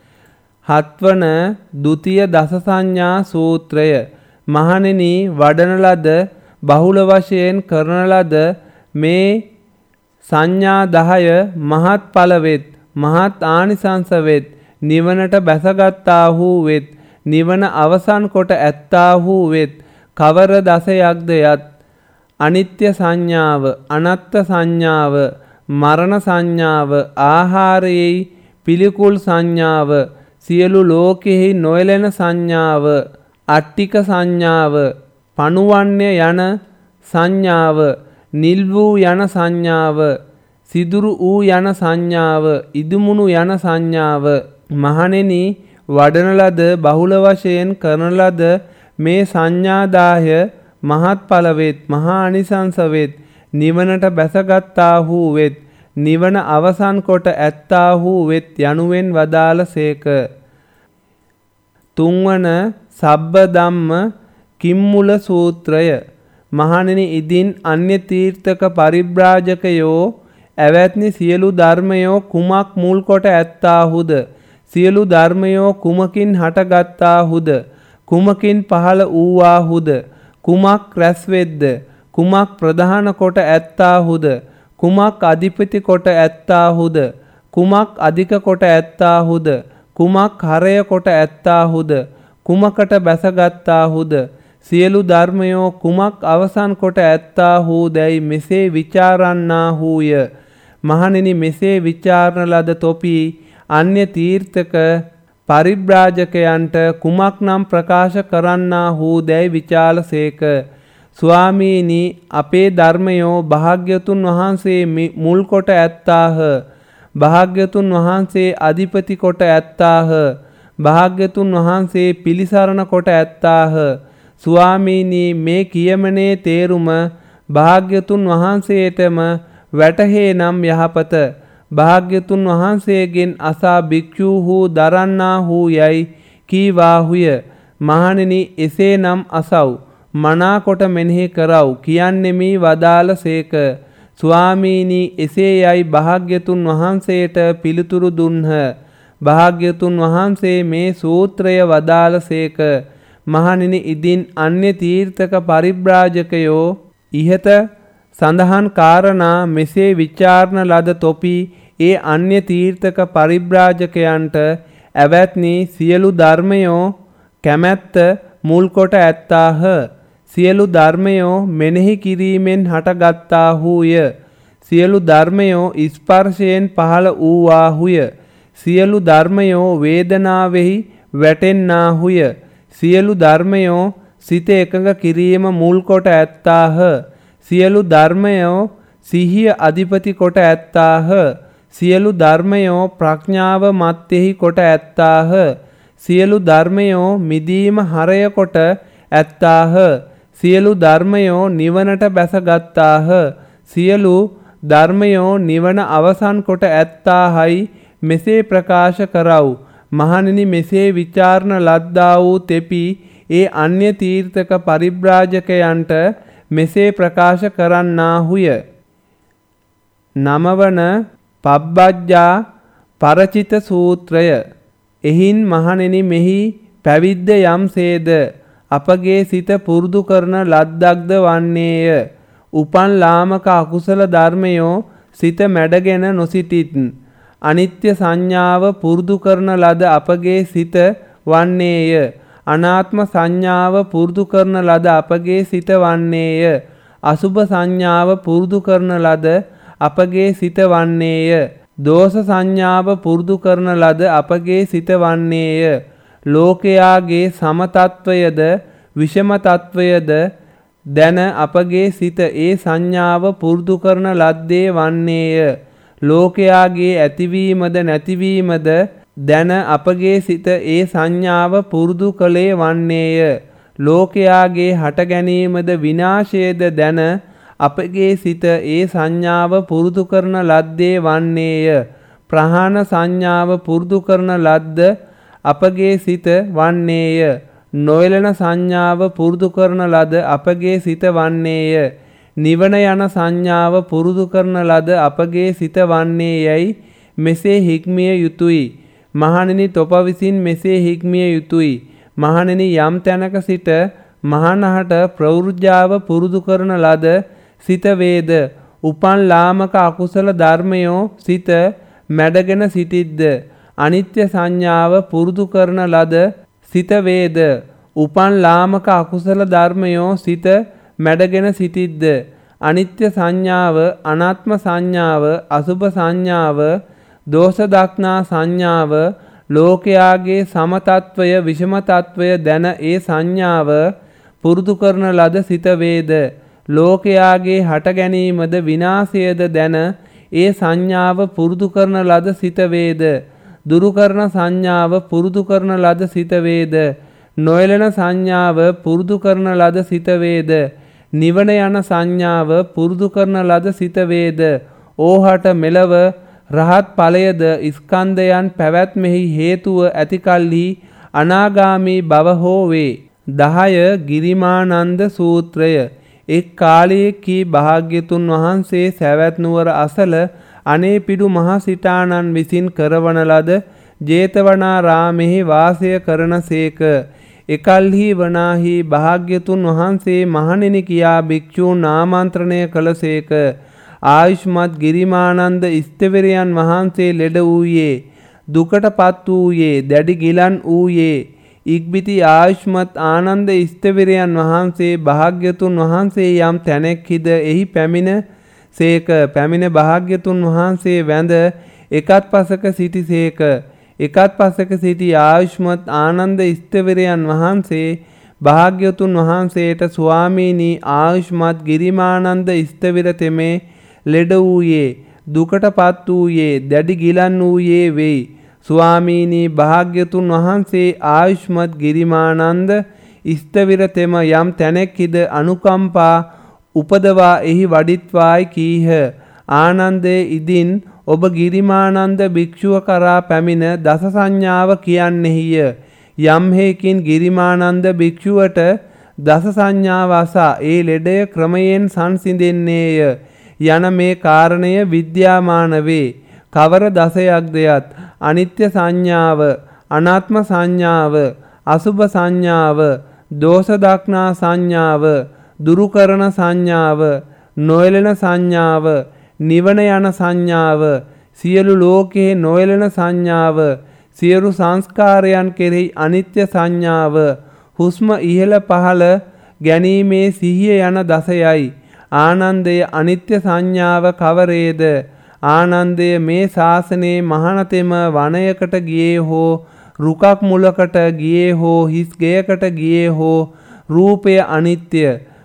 Speaker 1: හත්වන ဒုတိ ය දස සංඥා සූත්‍රය. මහණෙනි වඩන ලද බහුල වශයෙන් කරන ලද මේ සංඥා දහය මහත් ඵල වෙත් මහත් ආනිසංස වෙත් නිවනට බැසගත්තාහු වෙත් නිවන අවසන් කොට ඇත්තාහු වෙත් කවර දසයක්ද යත් අනිත්‍ය සංඥාව අනත්ත් සංඥාව මරණ සංඥාව ආහාරයේ පිළිකුල් සංඥාව සියලු ලෝකෙහි නොයැලෙන සංඥාව අට්ටික සංඥාව පණුවන්‍ය යන සංඥාව නිල් වූ යන සංඥාව සිදුරු වූ යන සංඥාව ඉදුමුණු යන සංඥාව. මහණෙනි වඩන ලද බහුල වශයෙන් කරන ලද මේ සංඥාදාය මහත් ඵල වෙත් මහා අනිසංස වෙත් නිවනට බැසගත්තාහු වෙත් නිවන අවසන් කොට ඇත්තාහු වෙත් යනුවෙන් වදාළ සේක. තුන්වන සබ්බ ධම්ම කිම්මුල සූත්‍රය. මහණෙනි ඉදින් අන්‍ය තීර්ථක පරිබ්‍රාජකයෝ ඇවැත්නි සියලු ධර්මයෝ කුමක් මුල් කොට ඇත්තාහුද සියලු ධර්මයෝ කුමකින් හටගත්තාහුද කුමකින් පහළ වූවාහුද කුමක් රැස් වෙද්ද කුමක් ප්‍රධාන කොට ඇත්තාහුද කුමක් අධිපති කොට ඇත්තාහුද කුමක් අධික කොට ඇත්තාහුද කුමක් හරය කොට ඇත්තාහුද කුමකට බැසගත්තාහුද සියලු ධර්මයෝ කුමක් අවසන් කොට ඇත්තාහුදැයි මෙසේ විචාරන්නාහුය. මහණෙනි මෙසේ විචාරන ලද තොපි අන්‍ය තීර්ථක පරිබ්‍රාජකයන්ට කුමක් නම් ප්‍රකාශ කරන්නාහුදැයි විචාලසේක. ස්වාමීනි අපේ ධර්මයෝ භාග්‍යතුන් වහන්සේ මුල් කොට ඇත්තාහ භාග්‍යතුන් වහන්සේ අධිපති කොට ඇත්තාහ භාග්‍යතුන් වහන්සේ පිළිසරණ කොට ඇත්තාහ. ස්වාමීනි මේ කියමනේ තේරුම භාග්‍යතුන් වහන්සේටම වැටහේ නම් යහපත. භාග්‍යතුන් වහන්සේගෙන් අසා භික්ෂූහු දරන්නාහු යයි කීවාහුය. මහණෙනි එසේ නම් අසව් මනා කොට මෙනෙහි කරව් කියන්නෙමි වදාළ සේක. ස්වාමීනි එසේ යයි භාග්‍යතුන් වහන්සේට පිළිතුරු දුන්හ. භාග්‍යතුන් වහන්සේ මේ සූත්‍රය වදාළසේක. මහණෙනි, ඉදින් අන්‍ය තීර්ථක පරිබ්‍රාජකයෝ ඉහත සඳහන් කාරණා මෙසේ විචාරණ ලද තොපි ඒ අන්‍ය තීර්ථක පරිබ්‍රාජකයන්ට ඇවැත්නි සියලු ධර්මයෝ කැමැත්ත මුල් කොට ඇත්තාහ. සියලු ධර්මයෝ මෙනෙහි කිරීමෙන් හටගත්තාහුය. සියලු ධර්මයෝ ස්පර්ශයෙන් පහළ වූවාහුය. සියලු ධර්මයෝ වේදනාවෙහි වැටෙන්නාහුය. සියලු ධර්මයෝ සිත එකඟ කිරීම මුල් කොට ඇත්තාහ. සියලු ධර්මයෝ සිහිය අධිපති කොට ඇත්තාහ. සියලු ධර්මයෝ ප්‍රඥාව මත්ෙහි කොට ඇත්තාහ. සියලු ධර්මයෝ මිදීම හරය කොට ඇත්තාහ. සියලු ධර්මයෝ නිවනට බැසගත්තාහ. සියලු ධර්මයෝ නිවන අවසන් කොට ඇත්තාහයි මෙසේ ප්‍රකාශ කරව්. මහණෙනි, මෙසේ විචාරණ ලද්දා වූ තෙපි ඒ අන්‍ය තීර්ථක පරිබ්‍රාජකයන්ට මෙසේ ප්‍රකාශ කරන්නාහුය. නමවන පබ්බජ්ජා පරචිත සූත්‍රය. එහින් මහණෙනි, මෙහි පැවිද්ද යම්සේද අපගේ සිත පුරුදු කරන ලද්දක්ද වන්නේය. උපන් ලාමක අකුසල ධර්මයෝ සිත මැඩගෙන නොසිටිත්. අනිත්‍ය සංඥාව පුරුදු කරන ලද අපගේ සිත වන්නේය. අනාත්ම සංඥාව පුරුදු කරන ලද අපගේ සිත වන්නේය. අසුභ සංඥාව පුරුදු කරන ලද අපගේ සිත වන්නේය. දෝෂ සංඥාව පුරුදු කරන ලද අපගේ සිත වන්නේය. ලෝකයාගේ සමතත්වයද විෂම තත්වයද දැන අපගේ සිත ඒ සංඥාව පුරුදු කරන ලද්දේ වන්නේය. ලෝකයාගේ ඇතිවීමද නැතිවීමද දැන අපගේ සිත ඒ සංඥාව පුරුදු කළේ වන්නේය. ලෝකයාගේ හට ගැනීමද විනාශයද දැන අපගේ සිත ඒ සංඥාව පුරුදු කරන ලද්දේ වන්නේය. ප්‍රහාණ සංඥාව පුරුදු කරන ලද්ද අපගේ සිත වන්නේය. නොයලන සංඥාව පුරුදු කරන ලද අපගේ සිත වන්නේය. නිවන යන සංඥාව පුරුදු කරන ලද අපගේ සිත වන්නේ යැයි මෙසේ හික්මිය යුතුය. මහණෙනි, තොප විසින් මෙසේ හික්මිය යුතුය. මහණෙනි, යම් තැනක සිට මහණහට ප්‍රවෘජ්ජාව පුරුදු කරන ලද සිත වේද උපන් ලාමක අකුසල ධර්මයෝ සිත මැඩගෙන සිටිද්ද. අනිත්‍ය සංඥාව පුරුදු කරන ලද සිත වේද උපන් ලාමක අකුසල ධර්මයෝ සිත මැඩගෙන සිටිද්ද. අනිත්‍ය සංඥාව, අනාත්ම සංඥාව, අසුභ සංඥාව, දෝෂ දක්නා සංඥාව, ලෝකයාගේ සමතත්වය විෂම තත්වය දැන ඒ සංඥාව පුරුදු කරන ලද සිත වේද. ලෝකයාගේ හට ගැනීමද විනාශයද දැන ඒ සංඥාව පුරුදු කරන ලද සිත වේද. දුරු කරන සංඥාව පුරුදු කරන ලද සිත වේද. නොයලන සංඥාව පුරුදු කරන ලද සිත වේද. නිවන යන සංඥාව පුරුදු කරන ලද සිත වේද. ඕහට මෙලව රහත් ඵලයද ස්කන්ධයන් පැවැත්මෙහි හේතුව ඇතිකල්හි අනාගාමී බව හෝ වේ. දහය ගිරිමානන්ද සූත්‍රය. එක් කාලයකී භාග්‍යතුන් වහන්සේ සැවැත් නුවර අසල අනේපිඩු මහ සිටානන් විසින් කරවන ලද ජේතවනාරාමෙහි වාසය කරනසේක. එකල්හි වනාහි භාග්‍යතුන් වහන්සේ මහණෙනි කියා භික්ෂූන් ආමන්ත්‍රණය කළසේක. ආයුෂ්මත් ගිරිමානන්ද ස්ථවිරයන් වහන්සේ ලෙඩ වූයේ, දුකට පත් වූයේ, දැඩි ගිලන් වූයේ. ඉක්බිති ආයුෂ්මත් ආනන්ද ස්ථවිරයන් වහන්සේ භාග්‍යතුන් වහන්සේ යම් තැනෙක්හිද එහි පැමිණ සේක. පැමිණ භාග්‍යතුන් වහන්සේ වැඳ එකත් පසක සිටිසේක. එකත් පසක සිටි ආයුෂ්මත් ආනන්ද ස්ථවිරයන් වහන්සේ භාග්‍යතුන් වහන්සේට ස්වාමීනි, ආයුෂ්මත් ගිරිමානන්ද ස්ථවිර තෙමේ ලෙඩ වූයේ, දුකට පත් වූයේ, දැඩි ගිලන් වූයේ වෙයි. ස්වාමීනි, භාග්‍යතුන් වහන්සේ ආයුෂ්මත් ගිරිමානන්ද ස්ථවිර තෙම යම් තැනෙක්හිද අනුකම්පා උපදවා එහි වඩිත්වායි කීහ. ආනන්දේ ඉදින් ඔබ ගිරිමානන්ද භික්ෂුව කරා පැමිණ දස සංඥාව කියන්නෙහිය. යම් හේකින් ගිරිමානන්ද භික්ෂුවට දස සංඥාව අසා ඒ ලෙඩය ක්‍රමයෙන් සංසිඳෙන්නේය යන මේ කාරණය විද්‍යාමාන වේ. කවර දසයක්දයත් අනිත්‍ය සංඥාව, අනාත්ම සංඥාව, අසුභ සංඥාව, දෝෂ දක්නා සංඥාව, දුරු කරන සංඥාව, නොයලෙන සංඥාව, නිවන යන සංඥාව, සියලු ලෝකයේ නොයලෙන සංඥාව, සියලු සංස්කාරයන් කෙරෙහි අනිත්‍ය සංඥාව, හුස්ම ඉහළ පහළ ගැනීමේ සිහිය යන දසයයි. ආනන්දය අනිත්‍ය සංඥාව කවරේද? ආනන්දය මේ ශාසනයේ මහානතෙම වනයකට ගියේ හෝ රුකක් මුලකට ගියේ හෝ හිස් ගෙයකට ගියේ හෝ රූපය අනිත්‍ය,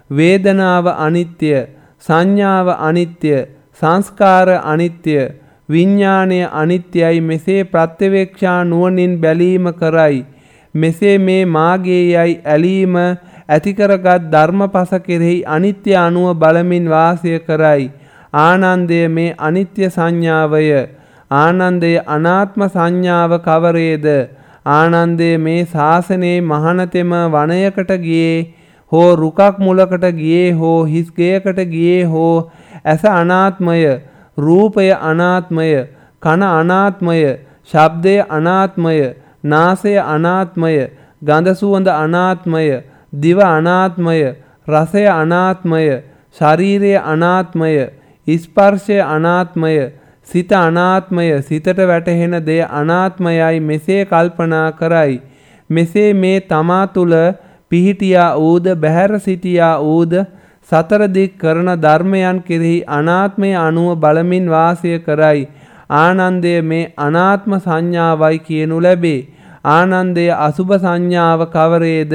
Speaker 1: වේදනාව අනිත්‍ය, සංඥාව අනිත්‍ය, සංස්කාර අනිත්‍ය, විඥාණය අනිත්‍යයි මෙසේ ප්‍රත්‍යවේක්ෂා නුවණින් බැලීම කරයි. මෙසේ මේ මාගේ යයි ඇලීම ඇති කරගත් ධර්මපස කෙරෙහි අනිත්‍ය අනුව බලමින් වාසය කරයි. ආනන්දය මේ අනිත්‍ය සංඥාවය. ආනන්දය අනාත්ම සංඥාව කවරේද? ආනන්දය මේ ශාසනයේ මහානතෙම වනයකට ගියේ හෝ රුකක් මුලකට ගියේ හෝ හිස් ගෙයකට ගියේ හෝ ඇස අනාත්මය, රූපය අනාත්මය, කන අනාත්මය, ශබ්දය අනාත්මය, නාසය අනාත්මය, ගඳ සුවඳ අනාත්මය, දිව අනාත්මය, රසය අනාත්මය, ශරීරය අනාත්මය, ස්පර්ශය අනාත්මය, සිත අනාත්මය, සිතට වැටහෙන දේ අනාත්මයයි මෙසේ කල්පනා කරයි. මෙසේ මේ තමා තුළ පිහිටියා ඌද බැහැර සිටියා ඌද සතර දික් කරන ධර්මයන් කෙරෙහි අනාත්මය අනුව බලමින් වාසය කරයි. ආනන්දය මේ අනාත්ම සංඥාවයි කියනු ලැබේ. ආනන්දය අසුභ සංඥාව කවරේද?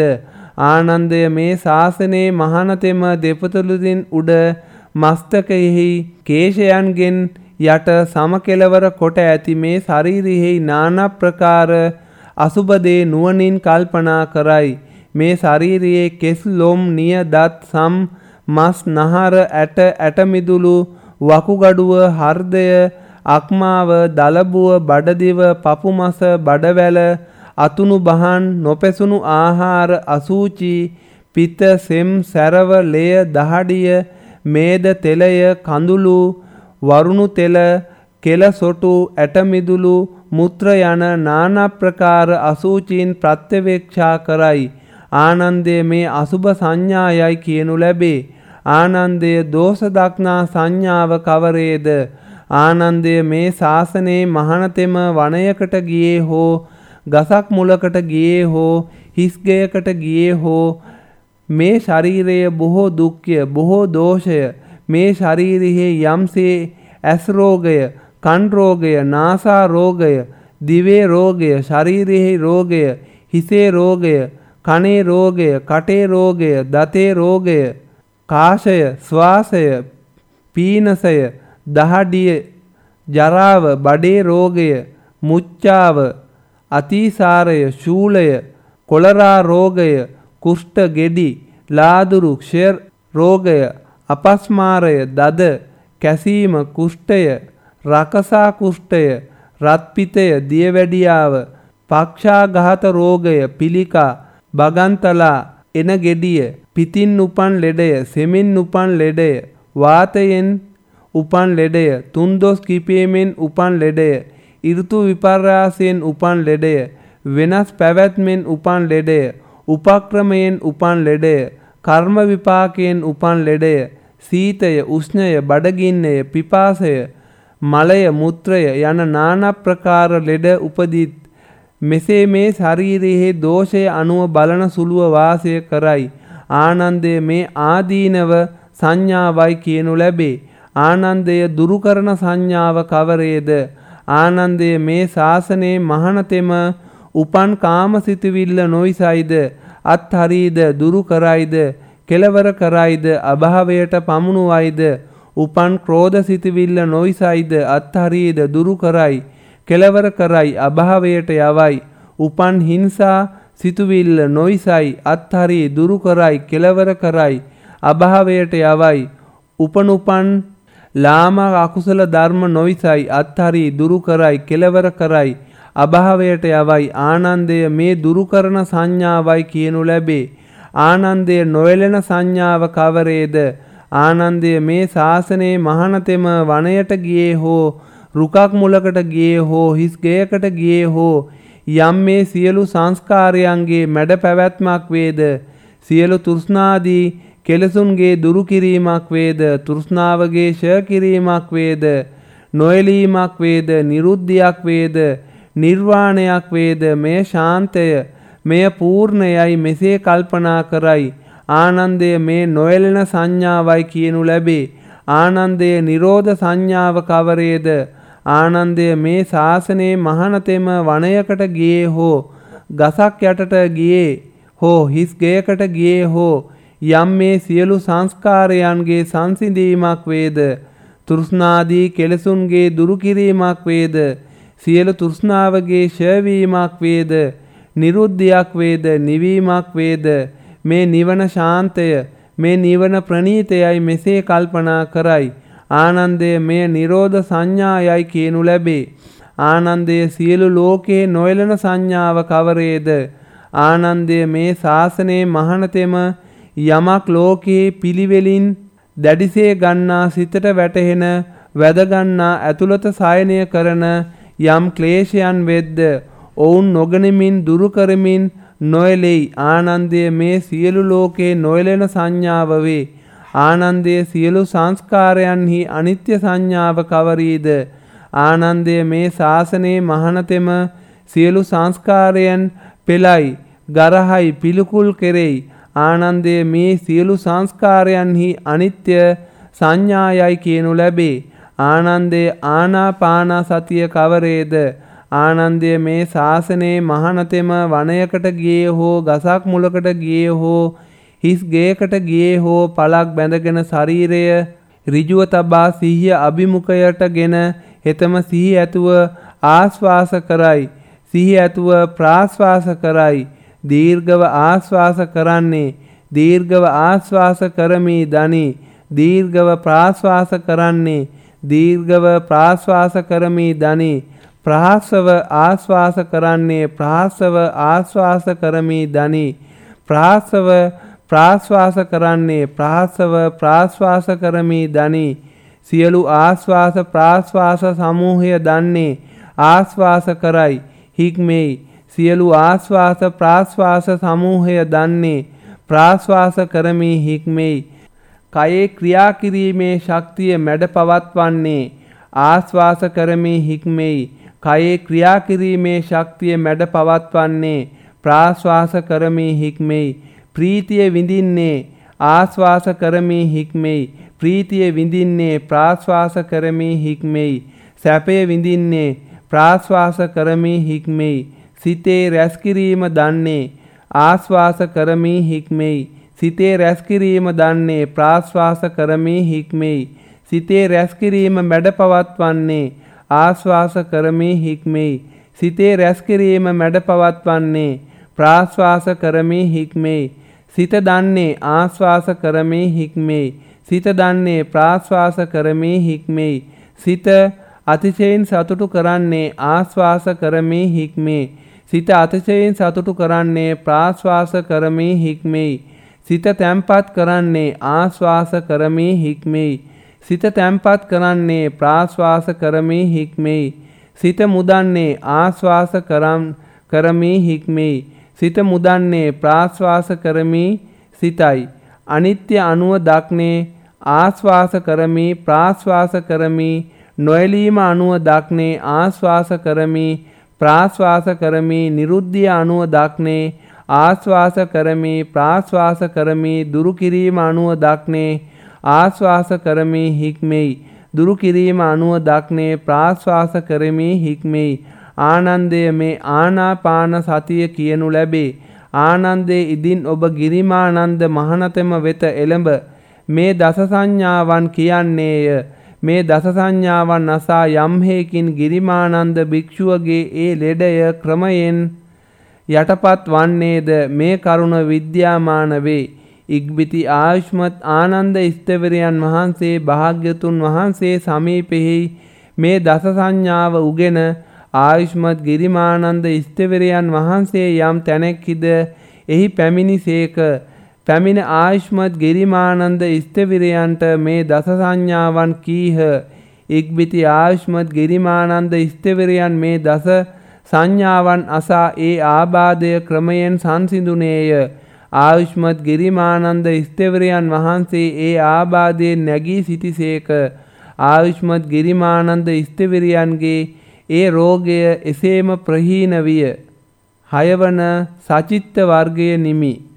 Speaker 1: ආනන්දය මේ ශාසනයේ මහානතෙම දෙපතුලින් උඩ මස්තකයෙහි කේශයන්ගෙන් යට සමකෙලවර කොට ඇති මේ ශරීරයෙහි නානා ප්‍රකාර අසුභ දේ නුවණින් කල්පනා කරයි. මේ ශරීරයේ කෙස් ලොම් නිය දත් සම් මස් නහර ඇට ඇටමිදුළු වකුගඩුව හෘදය අක්මාව දලබුව බඩදිව පපුමස බඩවැල අතුණු බහන් නොපැසුණු ආහාර අසූචි පිත සෙම් සැරව ලෙය දහඩිය මේද තෙලය කඳුළු වරුණු තෙල කෙල සොටු ඇටමිදුළු මුත්‍ර යන නානා ප්‍රකාර අසූචීන් ප්‍රත්‍යවේක්ෂා කරයි. ආනන්දය මේ අසුභ සංඥායයි කියනු ලැබේ. ආනන්දය දෝෂ දක්නා සංඥාව කවරේද? ආනන්දය මේ ශාසනයේ මහානතෙම වනයකට ගියේ හෝ ගසක් මුලකට ගියේ හෝ හිස්ගෙයකට ගියේ හෝ මේ ශරීරය බොහෝ දුක්ඛය බොහෝ දෝෂය මේ ශරීරයේ යම්සේ ඇස් රෝගය කන් රෝගය නාසා රෝගය දිවේ රෝගය ශරීරයේ රෝගය හිසේ රෝගය කනේ රෝගය කටේ රෝගය දතේ රෝගය කාශය ශ්වාසය පීනසය දහඩිය ජරාව බඩේ රෝගය මුච්චාව අතිසාරය ශූලය කොලරා රෝගය කුෂ්ඨ ගෙඩි ලාදුරු ක්ෂය රෝගය අපස්මාරය දද කැසීම කුෂ්ඨය රකසා කුෂ්ඨය රත්පිතය දියවැඩියාව පක්ෂාඝාත රෝගය පිළිකා බගන්තලා එන ගෙඩිය පිතින් උපන් ලෙඩය සෙමින් උපන් ලෙඩය වාතයෙන් උපන් ලෙඩය තුන්දොස් කිපීමෙන් උපන් ලෙඩය ඍතු විපර්යාසයෙන් උපන් ලෙඩය වෙනස් පැවැත්මෙන් උපන් ලෙඩය උපක්‍රමයෙන් උපන් ලෙඩය කර්ම විපාකයෙන් උපන් ලෙඩය සීතය උෂ්ණය බඩගින්නය පිපාසය මලය මුත්‍රය යන නානා ප්‍රකාර ලෙඩ උපදිත්. මෙසේ මේ ශරීරයේ දෝෂය අනුව බලන සුළුව වාසය කරයි. ආනන්දය මේ ආදීනව සංඥාවයි කියනු ලැබේ. ආනන්දය දුරු කරන සංඥාව කවරේද? ආනන්දය මේ ශාසනයේ මහානතෙම උපන් කාමසිතවිල්ල නොයිසයිද අත්හරීද දුරු කරයිද කෙලවර කරයිද අභාවයට පමුණුවයිද උපන් ක්‍රෝධ සිතවිල්ල නොයිසයිද අත්හරීද දුරු කරයි කෙලවර කරයි අභාවයට යවයි උපන් හිංසා සිතුවිල්ල නොයිසයි අත්හරී දුරු කරයි කෙලවර කරයි අභාවයට යවයි උපන් උපන් ලාම අකුසල ධර්ම නොයිසයි අත්හරී දුරු කරයි කෙලවර කරයි අභාවයට යවයි. ආනන්දය මේ දුරු කරන සංඥාවයි කියනු ලැබේ. ආනන්දය නොයලෙන සංඥාව කවරේද? ආනන්දය මේ ශාසනයේ මහානතෙම වනයට ගියේ හෝ රුකක් මුලකට ගියේ හෝ හිස් ගෙයකට ගියේ හෝ යම් මේ සියලු සංස්කාරයන්ගේ මැඩ පැවැත්මක් වේද සියලු තෘෂ්ණාදී කෙලසුන්ගේ දුරු කිරීමක් වේද තෘෂ්ණාවගේ ෂය කිරීමක් වේද නොයලීමක් වේද නිරුද්ධියක් වේද නිර්වාණයක් වේද මේ ශාන්තය මෙය පූර්ණයයි මෙසේ කල්පනා කරයි ආනන්දය මේ නොයලෙන සංඥාවයි කියනු ලැබේ ආනන්දය නිරෝධ සංඥාව කවරේද ආනන්දය මේ ශාසනයේ මහනතෙම වනයකට ගියේ හෝ ගසක් යටට ගියේ හෝ හිස් ගෙයකට ගියේ හෝ යම් මේ සියලු සංස්කාරයන්ගේ සංසිඳීමක් වේද තෘෂ්ණාදී කෙලසුන්ගේ දුරු කිරීමක් වේද සියලු තෘෂ්ණාවගේ ෂය වීමක් වේද නිරුද්ධියක් වේද නිවීමක් වේද මේ නිවන ශාන්තය මේ නිවන ප්‍රණීතයයි මෙසේ කල්පනා කරයි ආනන්දය මෙය නිරෝධ සංඥායයි කියනු ලැබේ ආනන්දය සියලු ලෝකේ නොයලන සංඥාව කවරේද ආනන්දය මේ ශාසනයේ මහනතෙම යමක් ලෝකේ පිළිවෙලින් දැඩිසේ ගන්නා සිතට වැටහෙන වැදගන්නා ඇතුළත සායනය කරන යම් ක්ලේශයන් වෙද්ද ඔවුන් නොගනිමින් දුරු කරමින් නොයලෙයි ආනන්දය මේ සියලු ලෝකේ නොයලෙන සංඥාව වේ ආනන්දය සියලු සංස්කාරයන්හි අනිත්‍ය සංඥාව කවරීද ආනන්දය මේ ශාසනයේ මහනතෙම සියලු සංස්කාරයන් පෙළයි ගරහයි පිළිකුල් කෙරෙයි ආනන්දය මේ සියලු සංස්කාරයන්හි අනිත්‍ය සංඥායයි කියනු ලැබේ ආනන්දය ආනාපාන සතිය කවරේද ආනන්දය මේ ශාසනයේ මහනතෙම වනයකට ගියේ හෝ ගසක් මුලකට ගියේ හෝ හිස් ගෙයකට ගියේ හෝ පලක් බැඳගෙන ශරීරය ඍජුව තබා සිහිය අභිමුඛයටගෙන හෙතම සිහි ඇතුව ආස්වාස කරයි සිහි ඇතුව ප්‍රාස්වාස කරයි දීර්ඝව ආස්වාස කරන්නේ දීර්ඝව ආස්වාස කරමි දනි දීර්ඝව ප්‍රාස්වාස කරන්නේ දීර්ඝව ප්‍රාස්වාස කරමි දනි ප්‍රාස්ව ආස්වාස කරන්නේ ප්‍රාස්ව ආස්වාස කරමි දනි ප්‍රාස්ව ප්‍රාස්වාස කරන්නේ ප්‍රාස්ව ප්‍රාස්වාස කරමි දනි සියලු ආස්වාස ප්‍රාස්වාස සමූහය දන්නේ ආස්වාස කරයි හික්මෙයි සියලු ආස්වාස ප්‍රාස්වාස සමූහය දන්නේ ප්‍රාස්වාස කරමි හික්මෙයි කයේ ක්‍රියා කිරීමේ ශක්තිය මැඩ පවත්වන්නේ ආස්වාස කරමි හික්මෙයි කයේ ක්‍රියා කිරීමේ ශක්තිය මැඩ පවත්වන්නේ ප්‍රාස්වාස කරමි හික්මෙයි ප්‍රීතිය විඳින්නේ ආස්වාස කරමි හික්මෙයි ප්‍රීතිය විඳින්නේ ප්‍රාස්වාස කරමි හික්මෙයි සැපය විඳින්නේ ප්‍රාස්වාස කරමි හික්මෙයි සිතේ රැස්කිරීම දන්නේ ආස්වාස කරමි හික්මෙයි සිතේ රැස්කිරීම දන්නේ ප්‍රාස්වාස කරමි හික්මෙයි සිතේ රැස්කිරීම මැඩ පවත්වන්නේ ආස්වාස කරමි හික්මෙයි සිතේ රැස්කිරීම මැඩ පවත්වන්නේ ප්‍රාස්වාස කරමි හික්මෙයි සිත දන්නේ ආස්වාස කරමි හික්මෙයි සිත දන්නේ ප්‍රාස්වාස කරමි හික්මෙයි සිත අතිශයින් සතුටු කරන්නේ ආස්වාස කරමි හික්මෙයි සිත අතිශයින් සතුටු කරන්නේ ප්‍රාස්වාස කරමි හික්මෙයි සිත තැම්පත් කරන්නේ ආස්වාස කරමි හික්මෙයි සිත තැම්පත් කරන්නේ ප්‍රාස්වාස කරමි හික්මෙයි සිත මුදන්නේ ආස්වාස කරම් කරමි හික්මෙයි සිත මුදන්නේ ප්‍රාස්වාස කරමි සිතයි අනිත්‍ය අනුව දක්නේ ආස්වාස කරමි ප්‍රාස්වාස කරමි නොයලීම අනුව දක්නේ ආස්වාස කරමි ප්‍රාස්වාස කරමි නිරුද්ධිය අනුව දක්නේ ආස්වාස කරමි ප්‍රාස්වාස කරමි දුරු කිරීම අනුව දක්නේ ආස්වාස කරමි හික්මෙයි දුරු කිරීම අනුව දක්නේ ප්‍රාස්වාස කරමි හික්මෙයි ආනන්දය මේ ආනාපාන සතිය කියනු ලැබේ ආනන්දේ ඉදින් ඔබ ගිරිමානන්ද මහනතෙම වෙත එළඹ මේ දස සංඥාවන් කියන්නේය මේ දස සංඥාවන් අසා යම් හේකින් ගිරිමානන්ද භික්ෂුවගේ ඒ ලෙඩය ක්‍රමයෙන් යටපත් වන්නේද මේ කරුණ විද්‍යාමාන වේ ඉක්බිති ආයුෂ්මත් ආනන්ද ස්ථවිරයන් වහන්සේ භාග්‍යතුන් වහන්සේ සමීපෙහි මේ දස සංඥාව උගෙන ආයුෂ්මත් ගිරිමානන්ද ස්ථවිරයන් වහන්සේ යම් තැනෙක්හිද එහි පැමිණිසේක පැමිණ ආයුෂ්මත් ගිරිමානන්ද ස්ථවිරයන්ට මේ දස සංඥාවන් කීහ ඉක්බිති ආයුෂ්මත් ගිරිමානන්ද ස්ථවිරයන් මේ දස සංඥාවන් අසා ඒ ආබාධය ක්‍රමයෙන් සංසිඳුනේය. ආයුෂ්මත් ගිරිමානන්ද ස්ථවිරයන් වහන්සේ ඒ ආබාධයෙන් නැගී සිටිසේක. ආයුෂ්මත් ගිරිමානන්ද ස්ථවිරයන්ගේ ඒ රෝගය එසේම ප්‍රහීන විය. හයවන සචිත්ත වර්ගය නිමි.